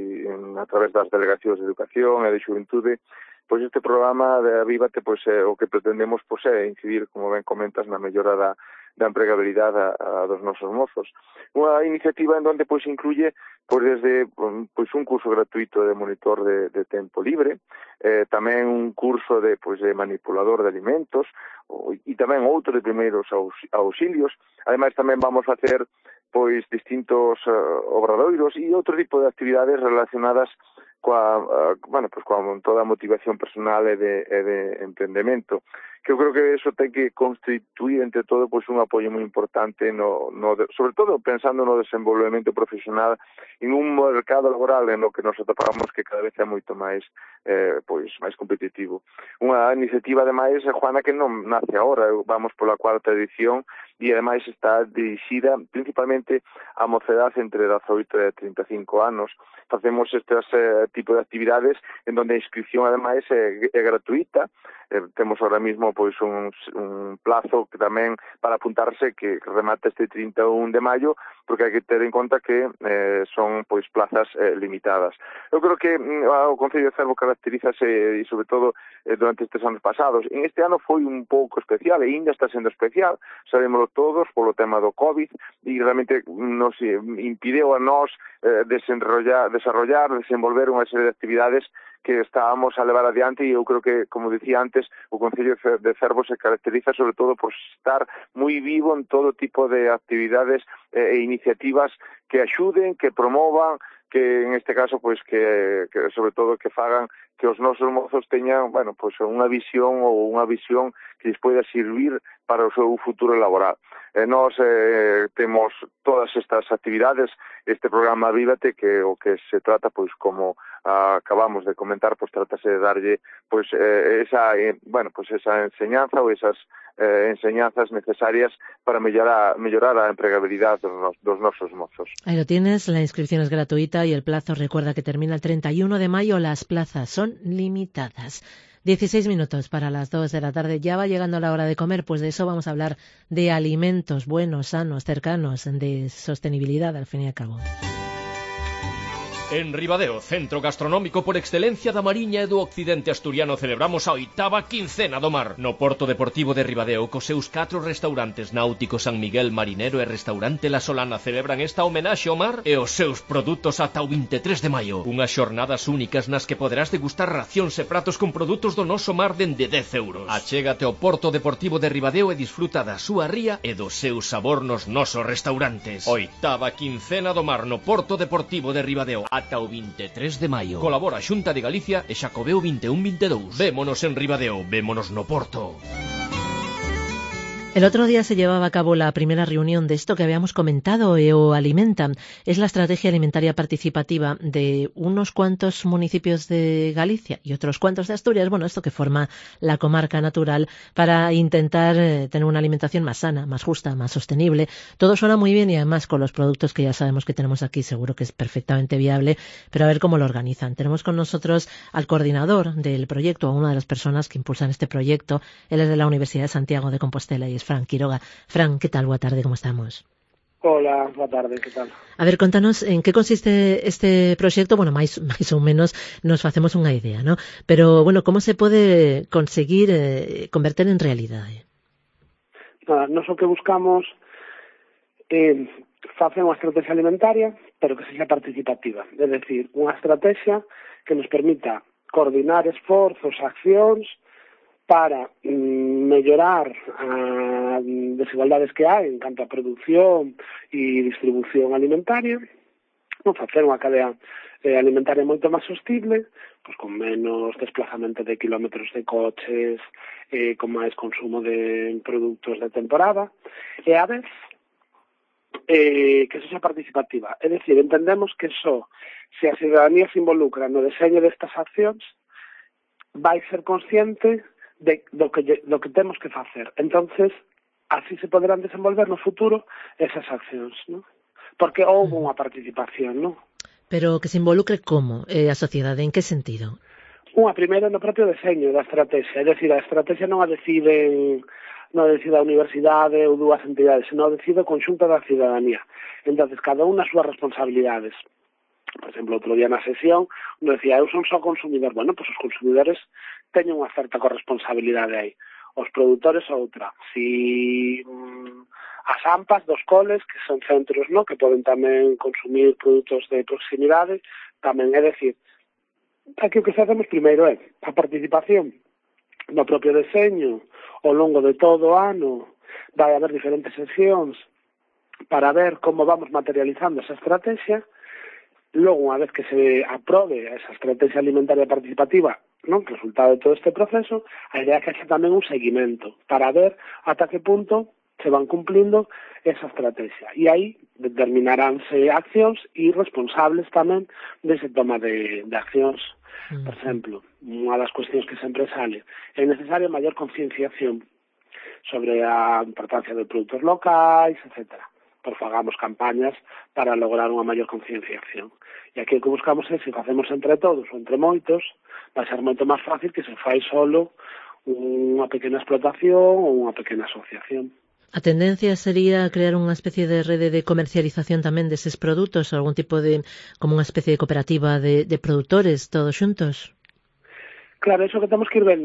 a través das delegacións de educación e de xuventude, pois este programa de Avívate, pois o que pretendemos pois é incidir, como ben comentas, na mellora da empregabilidade dos nosos mozos. Unha iniciativa en donde pois incluye pois desde pois un curso gratuito de monitor de tempo libre, tamén un curso de manipulador de alimentos e tamén outro de primeiros auxilios. Ademais tamén vamos a hacer pois distintos obradoiros e outro tipo de actividades relacionadas coa toda a motivación personal e de emprendemento. Que eu creo que eso ten que constituir entre todo pois un apoio moi importante sobre todo pensando no desenvolvemento profesional en un mercado laboral en o que nos atopamos que cada vez é moito máis máis competitivo. Unha iniciativa ademais, Juana, que non nace agora, vamos pola 4ª edición e ademais está dirixida principalmente a mocedade entre 18 e 35 anos. Facemos este tipo de actividades en donde a inscripción ademais é gratuita. Temos ahora mismo pois un plazo que tamén para apuntarse que remata este 31 de maio, porque hai que ter en conta que son pois plazas limitadas. Eu creo que o Concello de Cervo caracterízase e sobre todo durante estes anos pasados. En este ano foi un pouco especial e ainda está sendo especial, sabémoslo todos, polo tema do COVID e realmente nos impideu a nós desenvolver unha serie de actividades que estábamos a levar adiante e eu creo que, como dicía antes, o Concello de Cervo se caracteriza sobre todo por estar moi vivo en todo tipo de actividades e iniciativas que axuden, que promovan, que en este caso pois que sobre todo que fagan que os nosos mozos teñan, unha visión que lles poida servir para o seu futuro laboral. Nós temos todas estas actividades, este programa Avívate, que o que se trata, pois como acabamos de comentar, pois trátase de darlle esa enseñanza ou esas enseñanzas necesarias para mellorar a empregabilidade dos nosos mozos. Ahí lo tienes, la inscripción es gratuita y el plazo, recuerda que termina el 31 de mayo, las plazas son limitadas. 16 minutos para las 2 de la tarde, ya va llegando la hora de comer, pues de eso vamos a hablar, de alimentos buenos, sanos, cercanos, de sostenibilidad al fin y al cabo. En Ribadeo, centro gastronómico por excelencia da Mariña e do occidente asturiano, celebramos a 8ª quincena do mar. No Porto Deportivo de Ribadeo, cos seus 4 restaurantes náuticos San Miguel, Marinero e Restaurante La Solana celebran esta homenaxe ao mar e os seus produtos ata o 23 de maio. Unhas xornadas únicas nas que poderás degustar racións e pratos con produtos do noso mar dende 10 euros. Achégate ao Porto Deportivo de Ribadeo e disfruta da súa ría e do seu sabor nos nosos restaurantes. 8ª quincena do mar no Porto Deportivo de Ribadeo ata o 23 de maio. Colabora a Xunta de Galicia e Xacobeo 21-22. Vémonos en Ribadeo, vémonos no Porto. El otro día se llevaba a cabo la primera reunión de esto que habíamos comentado, EO Alimenta. Es la estrategia alimentaria participativa de unos cuantos municipios de Galicia y otros cuantos de Asturias, bueno, esto que forma la comarca natural, para intentar tener una alimentación más sana, más justa, más sostenible. Todo suena muy bien y además con los productos que ya sabemos que tenemos aquí seguro que es perfectamente viable, pero a ver cómo lo organizan. Tenemos con nosotros al coordinador del proyecto, a una de las personas que impulsan este proyecto. Él es de la Universidad de Santiago de Compostela y Fran Quiroga. Fran, ¿qué tal? Boa tarde, ¿cómo estamos? Hola, boa tarde, ¿qué tal? A ver, contanos en qué consiste este proxecto. Bueno, máis ou menos nos facemos unha idea, ¿no? Pero, bueno, como se pode conseguir converter en realidade? Nada, nos o que buscamos facer unha estrategia alimentaria, pero que sexa participativa. É dicir, unha estrategia que nos permita coordinar esforzos, accións, para mellorar as desigualdades que hai en canto a produción e distribución alimentaria, facer unha cadea alimentaria moito máis sostible, pues con menos desplazamento de kilómetros de coches, con máis consumo de produtos de temporada, e a vez que sexa participativa. É dicir, entendemos que só se a ciudadanía se involucra no deseño destas accións, vai ser consciente do que temos que facer. Entonces, así se poderán desenvolver no futuro esas accións, ¿no? Porque houve unha participación, ¿no? Pero que se involucre como a sociedade, en que sentido? Unha primeira no propio deseño da estrategia, é dicir, a estrategia non a decide a universidade ou dúas entidades, senón a decide o conxunto da ciudadanía. Entonces, cada unha as súas responsabilidades. Por exemplo, outro día na sesión, uno decía, eu son só consumidor. Bueno, pois os consumidores teñen unha certa corresponsabilidade aí. Os produtores outra. Si as AMPAs dos coles, que son centros, ¿no?, que poden tamén consumir produtos de proximidade, tamén, é dicir, aquí o que facemos primeiro é a participación no propio deseño ao longo de todo o ano. Vai haber diferentes sesións para ver como vamos materializando esa estrategia. Logo, unha vez que se aprobe esa estrategia alimentaria participativa, non, que resultado de todo este proceso, a idea é que haxa tamén un seguimento para ver ata que punto se van cumplindo esa estrategia. E aí determinaránse accións e responsables tamén dese toma de accións. Por exemplo, unha das cuestións que sempre sale, é necesaria maior concienciación sobre a importancia de produtos locais, etcétera. Por fagamos campañas para lograr unha maior concienciación. E aquí o que buscamos é, se facemos entre todos ou entre moitos, vai ser moito máis fácil que se fai solo unha pequena explotación ou unha pequena asociación. A tendencia sería crear unha especie de rede de comercialización tamén deses produtos, algún tipo de, como unha especie de cooperativa de produtores, todos xuntos? Claro, iso que temos que ir vendo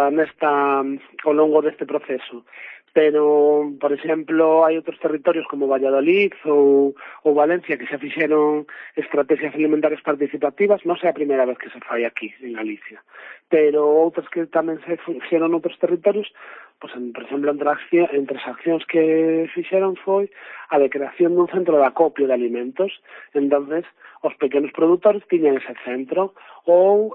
ao longo deste proceso. Pero, por exemplo, hai outros territorios como Valladolid ou Valencia que xa fixeron estrategias alimentarias participativas. Non sei a primeira vez que se fai aquí, en Galicia. Pero outras que tamén se fixeron noutros territorios, pues, por exemplo, entre as accións que fixeron foi a de creación dun centro de acopio de alimentos. Entonces, os pequenos produtores tiñan ese centro. Ou,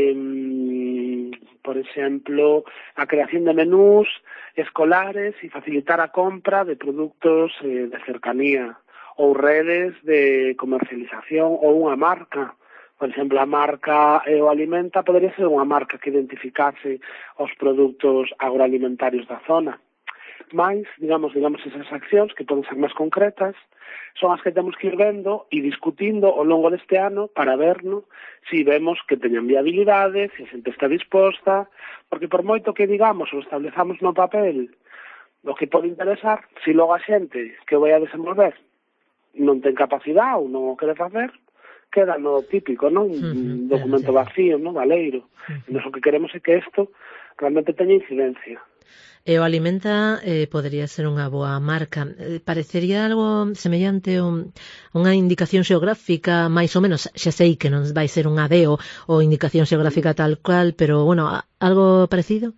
por exemplo, a creación de menús escolares e facilitar a compra de produtos de cercanía, ou redes de comercialización, ou unha marca. Por exemplo, a marca EO Alimenta podería ser unha marca que identificase os produtos agroalimentarios da zona. Mais, digamos, esas accións que poden ser máis concretas son as que temos que ir vendo e discutindo ao longo deste ano para ver, ¿no?, si vemos que teñan viabilidade, se a xente está disposta, porque por moito que digamos ou establezamos no papel o que pode interesar, se logo a xente que vai a desenvolver non ten capacidade ou non o quere facer, queda no típico, non? Un documento vacío, non? Valeiro. E nós o que queremos é que isto realmente teña incidencia. E o Alimenta podería ser unha boa marca. Parecería algo semellante a unha indicación xeográfica, máis ou menos, xa sei que non vai ser un ADEO ou indicación xeográfica tal cual, pero, bueno, algo parecido?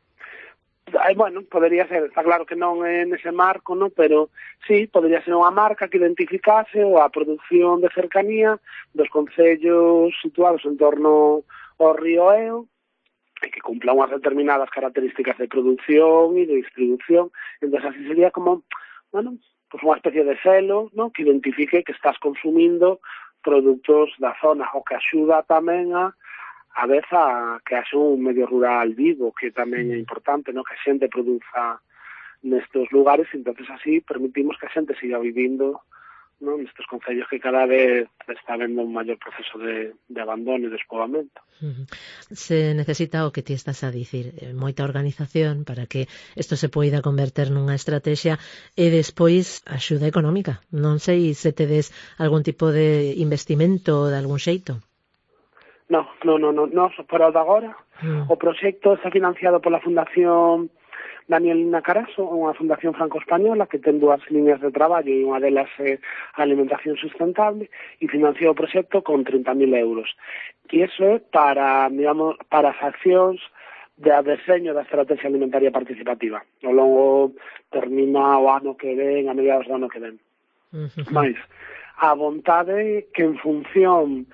Bueno, podría ser, está claro que non é nese marco, ¿no? Pero sí, podría ser unha marca que identificase a produción de cercanía dos concellos situados en torno ao río Eo e que cumpla unhas determinadas características de producción e de distribución. Entón, así sería como, bueno, pues unha especie de selo, ¿no? Que identifique que estás consumindo produtos da zona, o que axuda tamén a vez a que haxe un medio rural vivo, que tamén é importante, ¿no? Que a xente produza nestes lugares, e entonces así permitimos que a xente siga vivindo, ¿no? Nestes concellos que cada vez está vendo un maior proceso de abandono e despoboamento. Se necesita o que ti estás a dicir, moita organización para que isto se poida converter nunha estrategia e despois axuda económica. Non sei se tedes algún tipo de investimento de algún xeito. No, pero de agora o proxecto está financiado pola Fundación Daniel Nacaraso, unha fundación franco-española que ten dúas liñas de traballo e unha delas é a alimentación sustentable, e financiou o proxecto con 30.000 euros. E iso é para, digamos, para as accións de deseño da estrategia alimentaria participativa. Ao longo termina o ano que ven, a mediados do ano que ven. Mais a vontade que en función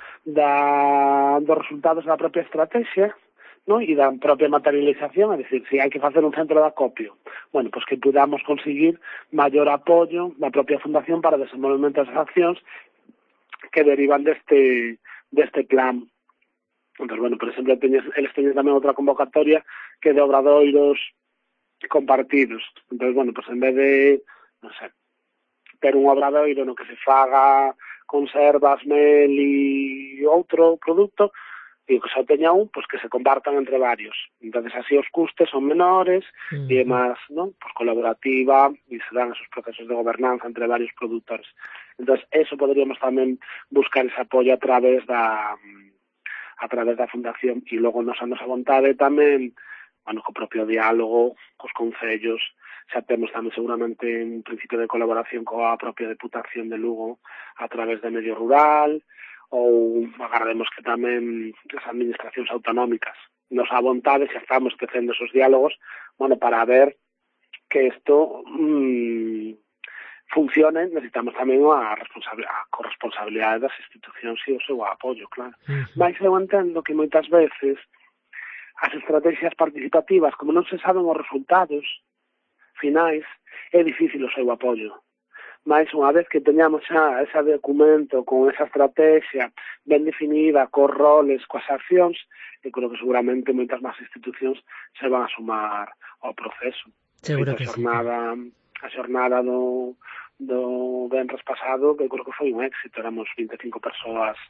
dos resultados da propia estrategia, ¿no? E da propia materialización, é dicir, se hai que facer un centro de acopio, bueno, pues que podamos conseguir maior apoio da propia fundación para o desenvolvemento das accións que derivan deste plan. Entón, bueno, por exemplo, eles teñen tamén outra convocatoria que é de obradoiros compartidos. Entón, bueno, pues en vez de, non sei, ter un obradoiro no que se faga conservas, mel e outro produto, e que só teña un, pues que se compartan entre varios. Entonces así os custes son menores e é máis, ¿no? Pues colaborativa e se dan esos procesos de gobernanza entre varios produtores. Entonces eso poderíamos tamén buscar ese apoio a través da fundación, e logo nos anos a vontade tamén, bueno, co propio diálogo cos concellos. Xa temos tamén seguramente un principio de colaboración coa propia Deputación de Lugo a través de medio rural, ou agardemos que tamén as administracións autonómicas nos a vontade, xa estamos tecendo esos diálogos, bueno, para ver que isto funcione. Necesitamos tamén a corresponsabilidade das institucións e o seu apoio, claro. Mas eu entendo que moitas veces as estrategias participativas, como non se saben os resultados finais, é difícil o seu apoio. Mas unha vez que teñamos xa ese documento con esa estrategia ben definida, cos roles, coas accións, eu creo que seguramente moitas máis institucións se van a sumar ao proceso. Seguro que sí. A xornada do venres pasado, que eu creo que foi un éxito, éramos 25 persoas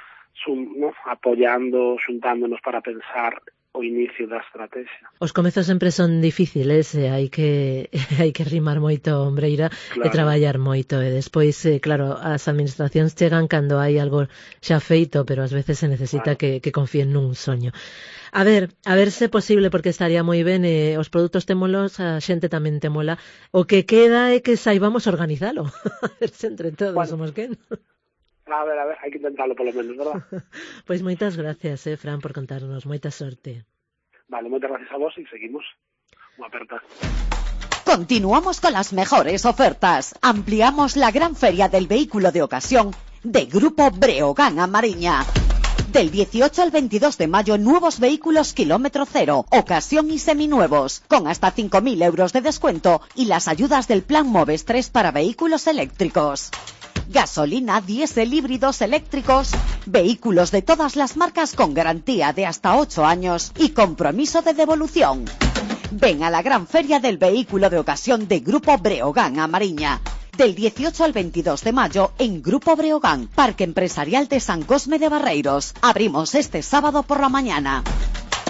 apoiando, xuntándonos para pensar o inicio da estrategia. Os comezos sempre son difíciles, hai que rimar moito ombreira, claro, e traballar moito, e despois, claro, as administracións chegan cando hai algo xa feito, pero ás veces se necesita, claro, que confíen nun soño. A ver se é posible, porque estaría moi ben, os produtos témolos, a xente tamén temola, o que queda é que saibamos organizalo, a ver se entre todos somos quen. A ver, hai que intentarlo polo menos, verdad? Pois moitas gracias, Fran, por contarnos. Moita sorte. Vale, moitas gracias a vos e seguimos. Unha aperta. Continuamos con las mejores ofertas. Ampliamos la gran feria del vehículo de ocasión de Grupo Breogán a Mariña. Del 18 al 22 de mayo, nuevos vehículos kilómetro cero, ocasión y seminuevos, con hasta 5.000 euros de descuento y las ayudas del Plan Moves 3 para vehículos eléctricos. Gasolina, diésel, híbridos eléctricos, vehículos de todas las marcas con garantía de hasta 8 años y compromiso de devolución. Ven a la gran feria del vehículo de ocasión de Grupo Breogán a Mariña. Del 18 al 22 de mayo en Grupo Breogán, Parque Empresarial de San Cosme de Barreiros. Abrimos este sábado por la mañana.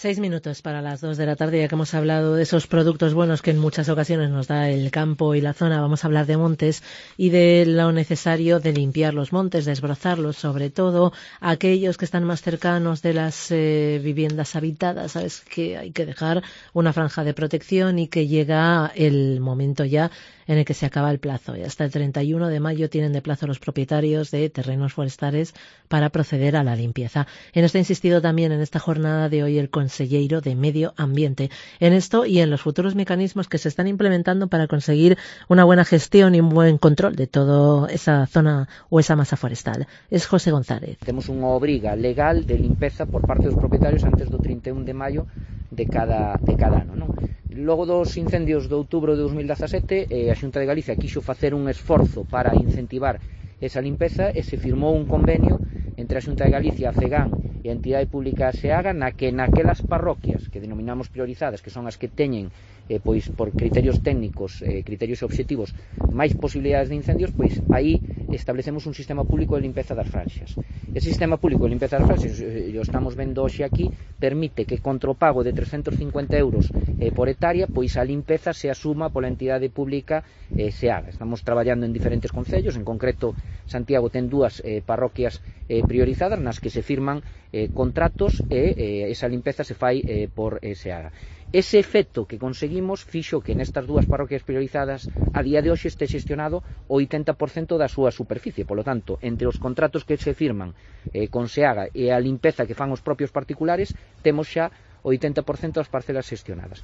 6 minutos para las 2 de la tarde, ya que hemos hablado de esos productos buenos que en muchas ocasiones nos da el campo y la zona. Vamos a hablar de montes y de lo necesario de limpiar los montes, desbrozarlos, sobre todo aquellos que están más cercanos de las viviendas habitadas. Sabes que hay que dejar una franja de protección y que llega el momento ya en el que se acaba el plazo. Y hasta el 31 de mayo tienen de plazo los propietarios de terrenos forestales para proceder a la limpieza. En esto ha insistido también en esta jornada de hoy el conselleiro de Medio Ambiente. En esto y en los futuros mecanismos que se están implementando para conseguir una buena gestión y un buen control de toda esa zona o esa masa forestal. Es José González. Temos unha obriga legal de limpeza por parte dos propietarios antes do 31 de maio de cada ano, non? Logo dos incendios de outubro de 2017, a Xunta de Galicia quixo facer un esforzo para incentivar esa limpeza e se firmou un convenio entre a Xunta de Galicia, a FEGAN e a entidade pública SEAGA na que naquelas parroquias que denominamos priorizadas, que son as que teñen pois por criterios técnicos, criterios obxectivos, máis posibilidades de incendios, pois aí establecemos un sistema público de limpeza das franxas. Ese sistema público de limpeza das franxas, o estamos vendo hoxe aquí, permite que contra o pago de 350 euros por hectárea, pois a limpeza se asuma pola entidade pública SEAGA. Estamos traballando en diferentes concellos, en concreto Santiago ten dúas parroquias priorizadas nas que se firman contratos e esa limpeza se fai por SEAGA. Ese efecto que conseguimos fixo que nestas dúas parroquias priorizadas a día de hoxe este xestionado o 80% da súa superficie. Polo tanto, entre os contratos que se firman con SEAGA e a limpeza que fan os propios particulares, temos xa o 80% das parcelas xestionadas.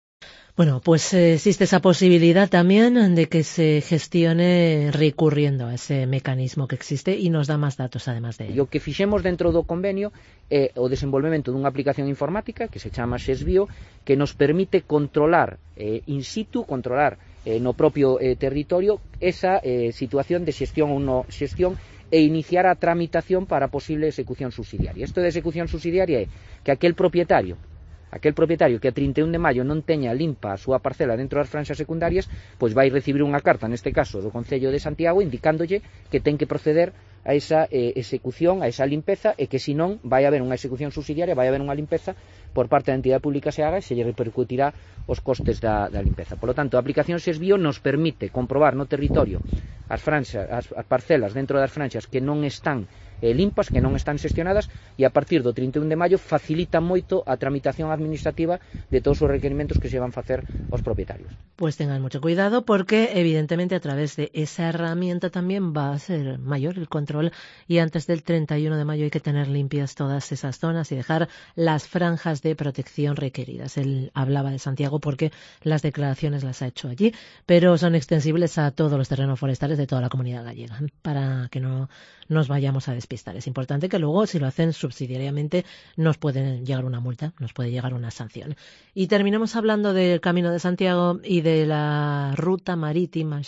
Bueno, pues existe esa posibilidad también de que se gestione recurriendo a ese mecanismo que existe y nos da más datos además de ello. E o que fixemos dentro do convenio é o desenvolvemento dunha aplicación informática que se chama Xesbio, que nos permite controlar in situ, controlar no propio territorio esa situación de xestión ou non xestión e iniciar a tramitación para a posible execución subsidiaria. Isto de execución subsidiaria é que aquel propietario que a 31 de maio non teña limpa a súa parcela dentro das franxas secundarias, pois vai recibir unha carta, neste caso do Concello de Santiago, indicándolle que ten que proceder a esa execución, a esa limpeza, e que senón vai haber unha execución subsidiaria, vai haber unha limpeza por parte da entidade pública SEAGA e se lle repercutirá os costes da limpeza. Por lo tanto, a aplicación Xesbio nos permite comprobar no territorio as parcelas dentro das franxas que non están limpas, que non están xestionadas, e a partir do 31 de maio facilita moito a tramitación administrativa de todos os requerimentos que se van facer aos propietarios. Pues tengan mucho cuidado porque evidentemente a través de esa herramienta también va a ser mayor el control y antes del 31 de mayo hay que tener limpias todas esas zonas y dejar las franjas de protección requeridas. Él hablaba de Santiago porque las declaraciones las ha hecho allí, pero son extensibles a todos los terrenos forestales de toda la comunidad gallega, para que no nos vayamos a despistar. Es importante que luego, si lo hacen subsidiariamente, nos puede llegar una multa, nos puede llegar una sanción. Y terminamos hablando del Camino de Santiago y de la ruta marítima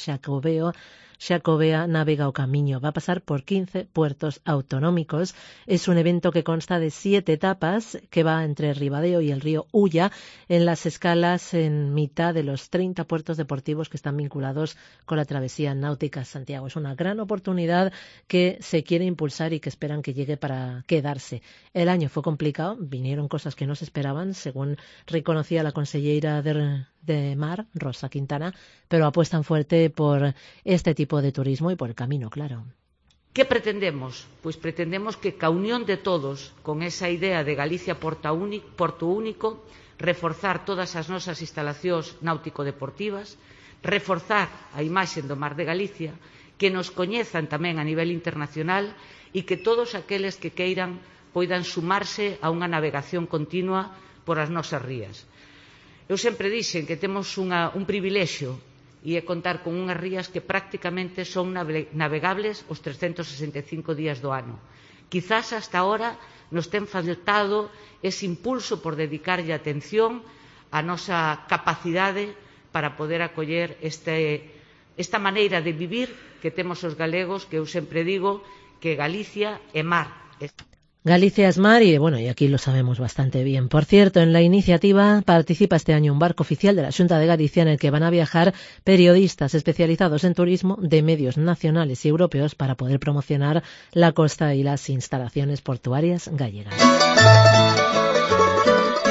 Xacobea Navega o Camiño. Va a pasar por 15 puertos autonómicos. Es un evento que consta de 7 etapas que va entre Ribadeo y el río Ulla en las escalas en mitad de los 30 puertos deportivos que están vinculados con la travesía náutica Santiago. Es una gran oportunidad que se quiere impulsar y que esperan que llegue para quedarse. El año fue complicado, vinieron cosas que no se esperaban, según reconocía la consellera de Mar, Rosa Quintana, pero apuestan fuerte por este tipo de turismo y por el camino, claro. ¿Qué pretendemos? Pois pretendemos que ca unión de todos, con esa idea de Galicia Porto Único, reforzar todas as nosas instalacións náutico-deportivas, reforzar a imaxe do Mar de Galicia, que nos coñezan tamén a nivel internacional e que todos aqueles que queiran poidan sumarse a unha navegación continua por as nosas rías. Eu sempre dixen que temos un privilexio e é contar con unhas rías que prácticamente son navegables os 365 días do ano. Quizás hasta ahora nos ten faltado ese impulso por dedicarlle atención á nosa capacidade para poder acoller esta maneira de vivir que temos os galegos, que eu sempre digo que Galicia é mar. Galicia es mar y bueno, y aquí lo sabemos bastante bien. Por cierto, en la iniciativa participa este año un barco oficial de la Xunta de Galicia en el que van a viajar periodistas especializados en turismo de medios nacionales y europeos para poder promocionar la costa y las instalaciones portuarias gallegas.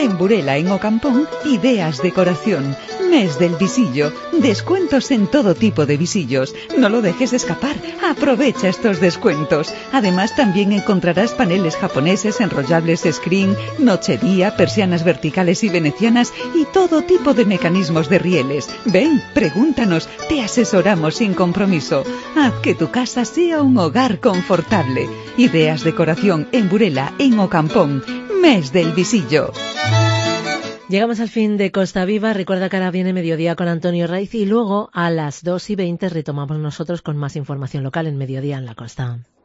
En Burela, en Ocampón, Ideas Decoración. Mes del visillo. Descuentos en todo tipo de visillos. No lo dejes escapar. Aprovecha estos descuentos. Además, también encontrarás paneles japoneses, enrollables screen, nochería, persianas verticales y venecianas y todo tipo de mecanismos de rieles. Ven, pregúntanos, te asesoramos sin compromiso. Haz que tu casa sea un hogar confortable. Ideas Decoración en Burela, en Ocampón. Mes del visillo. Llegamos al fin de Costa Viva. Recuerda que ahora viene Mediodía con Antonio Raiz y luego a las 2:20 retomamos nosotros con más información local en Mediodía en la Costa.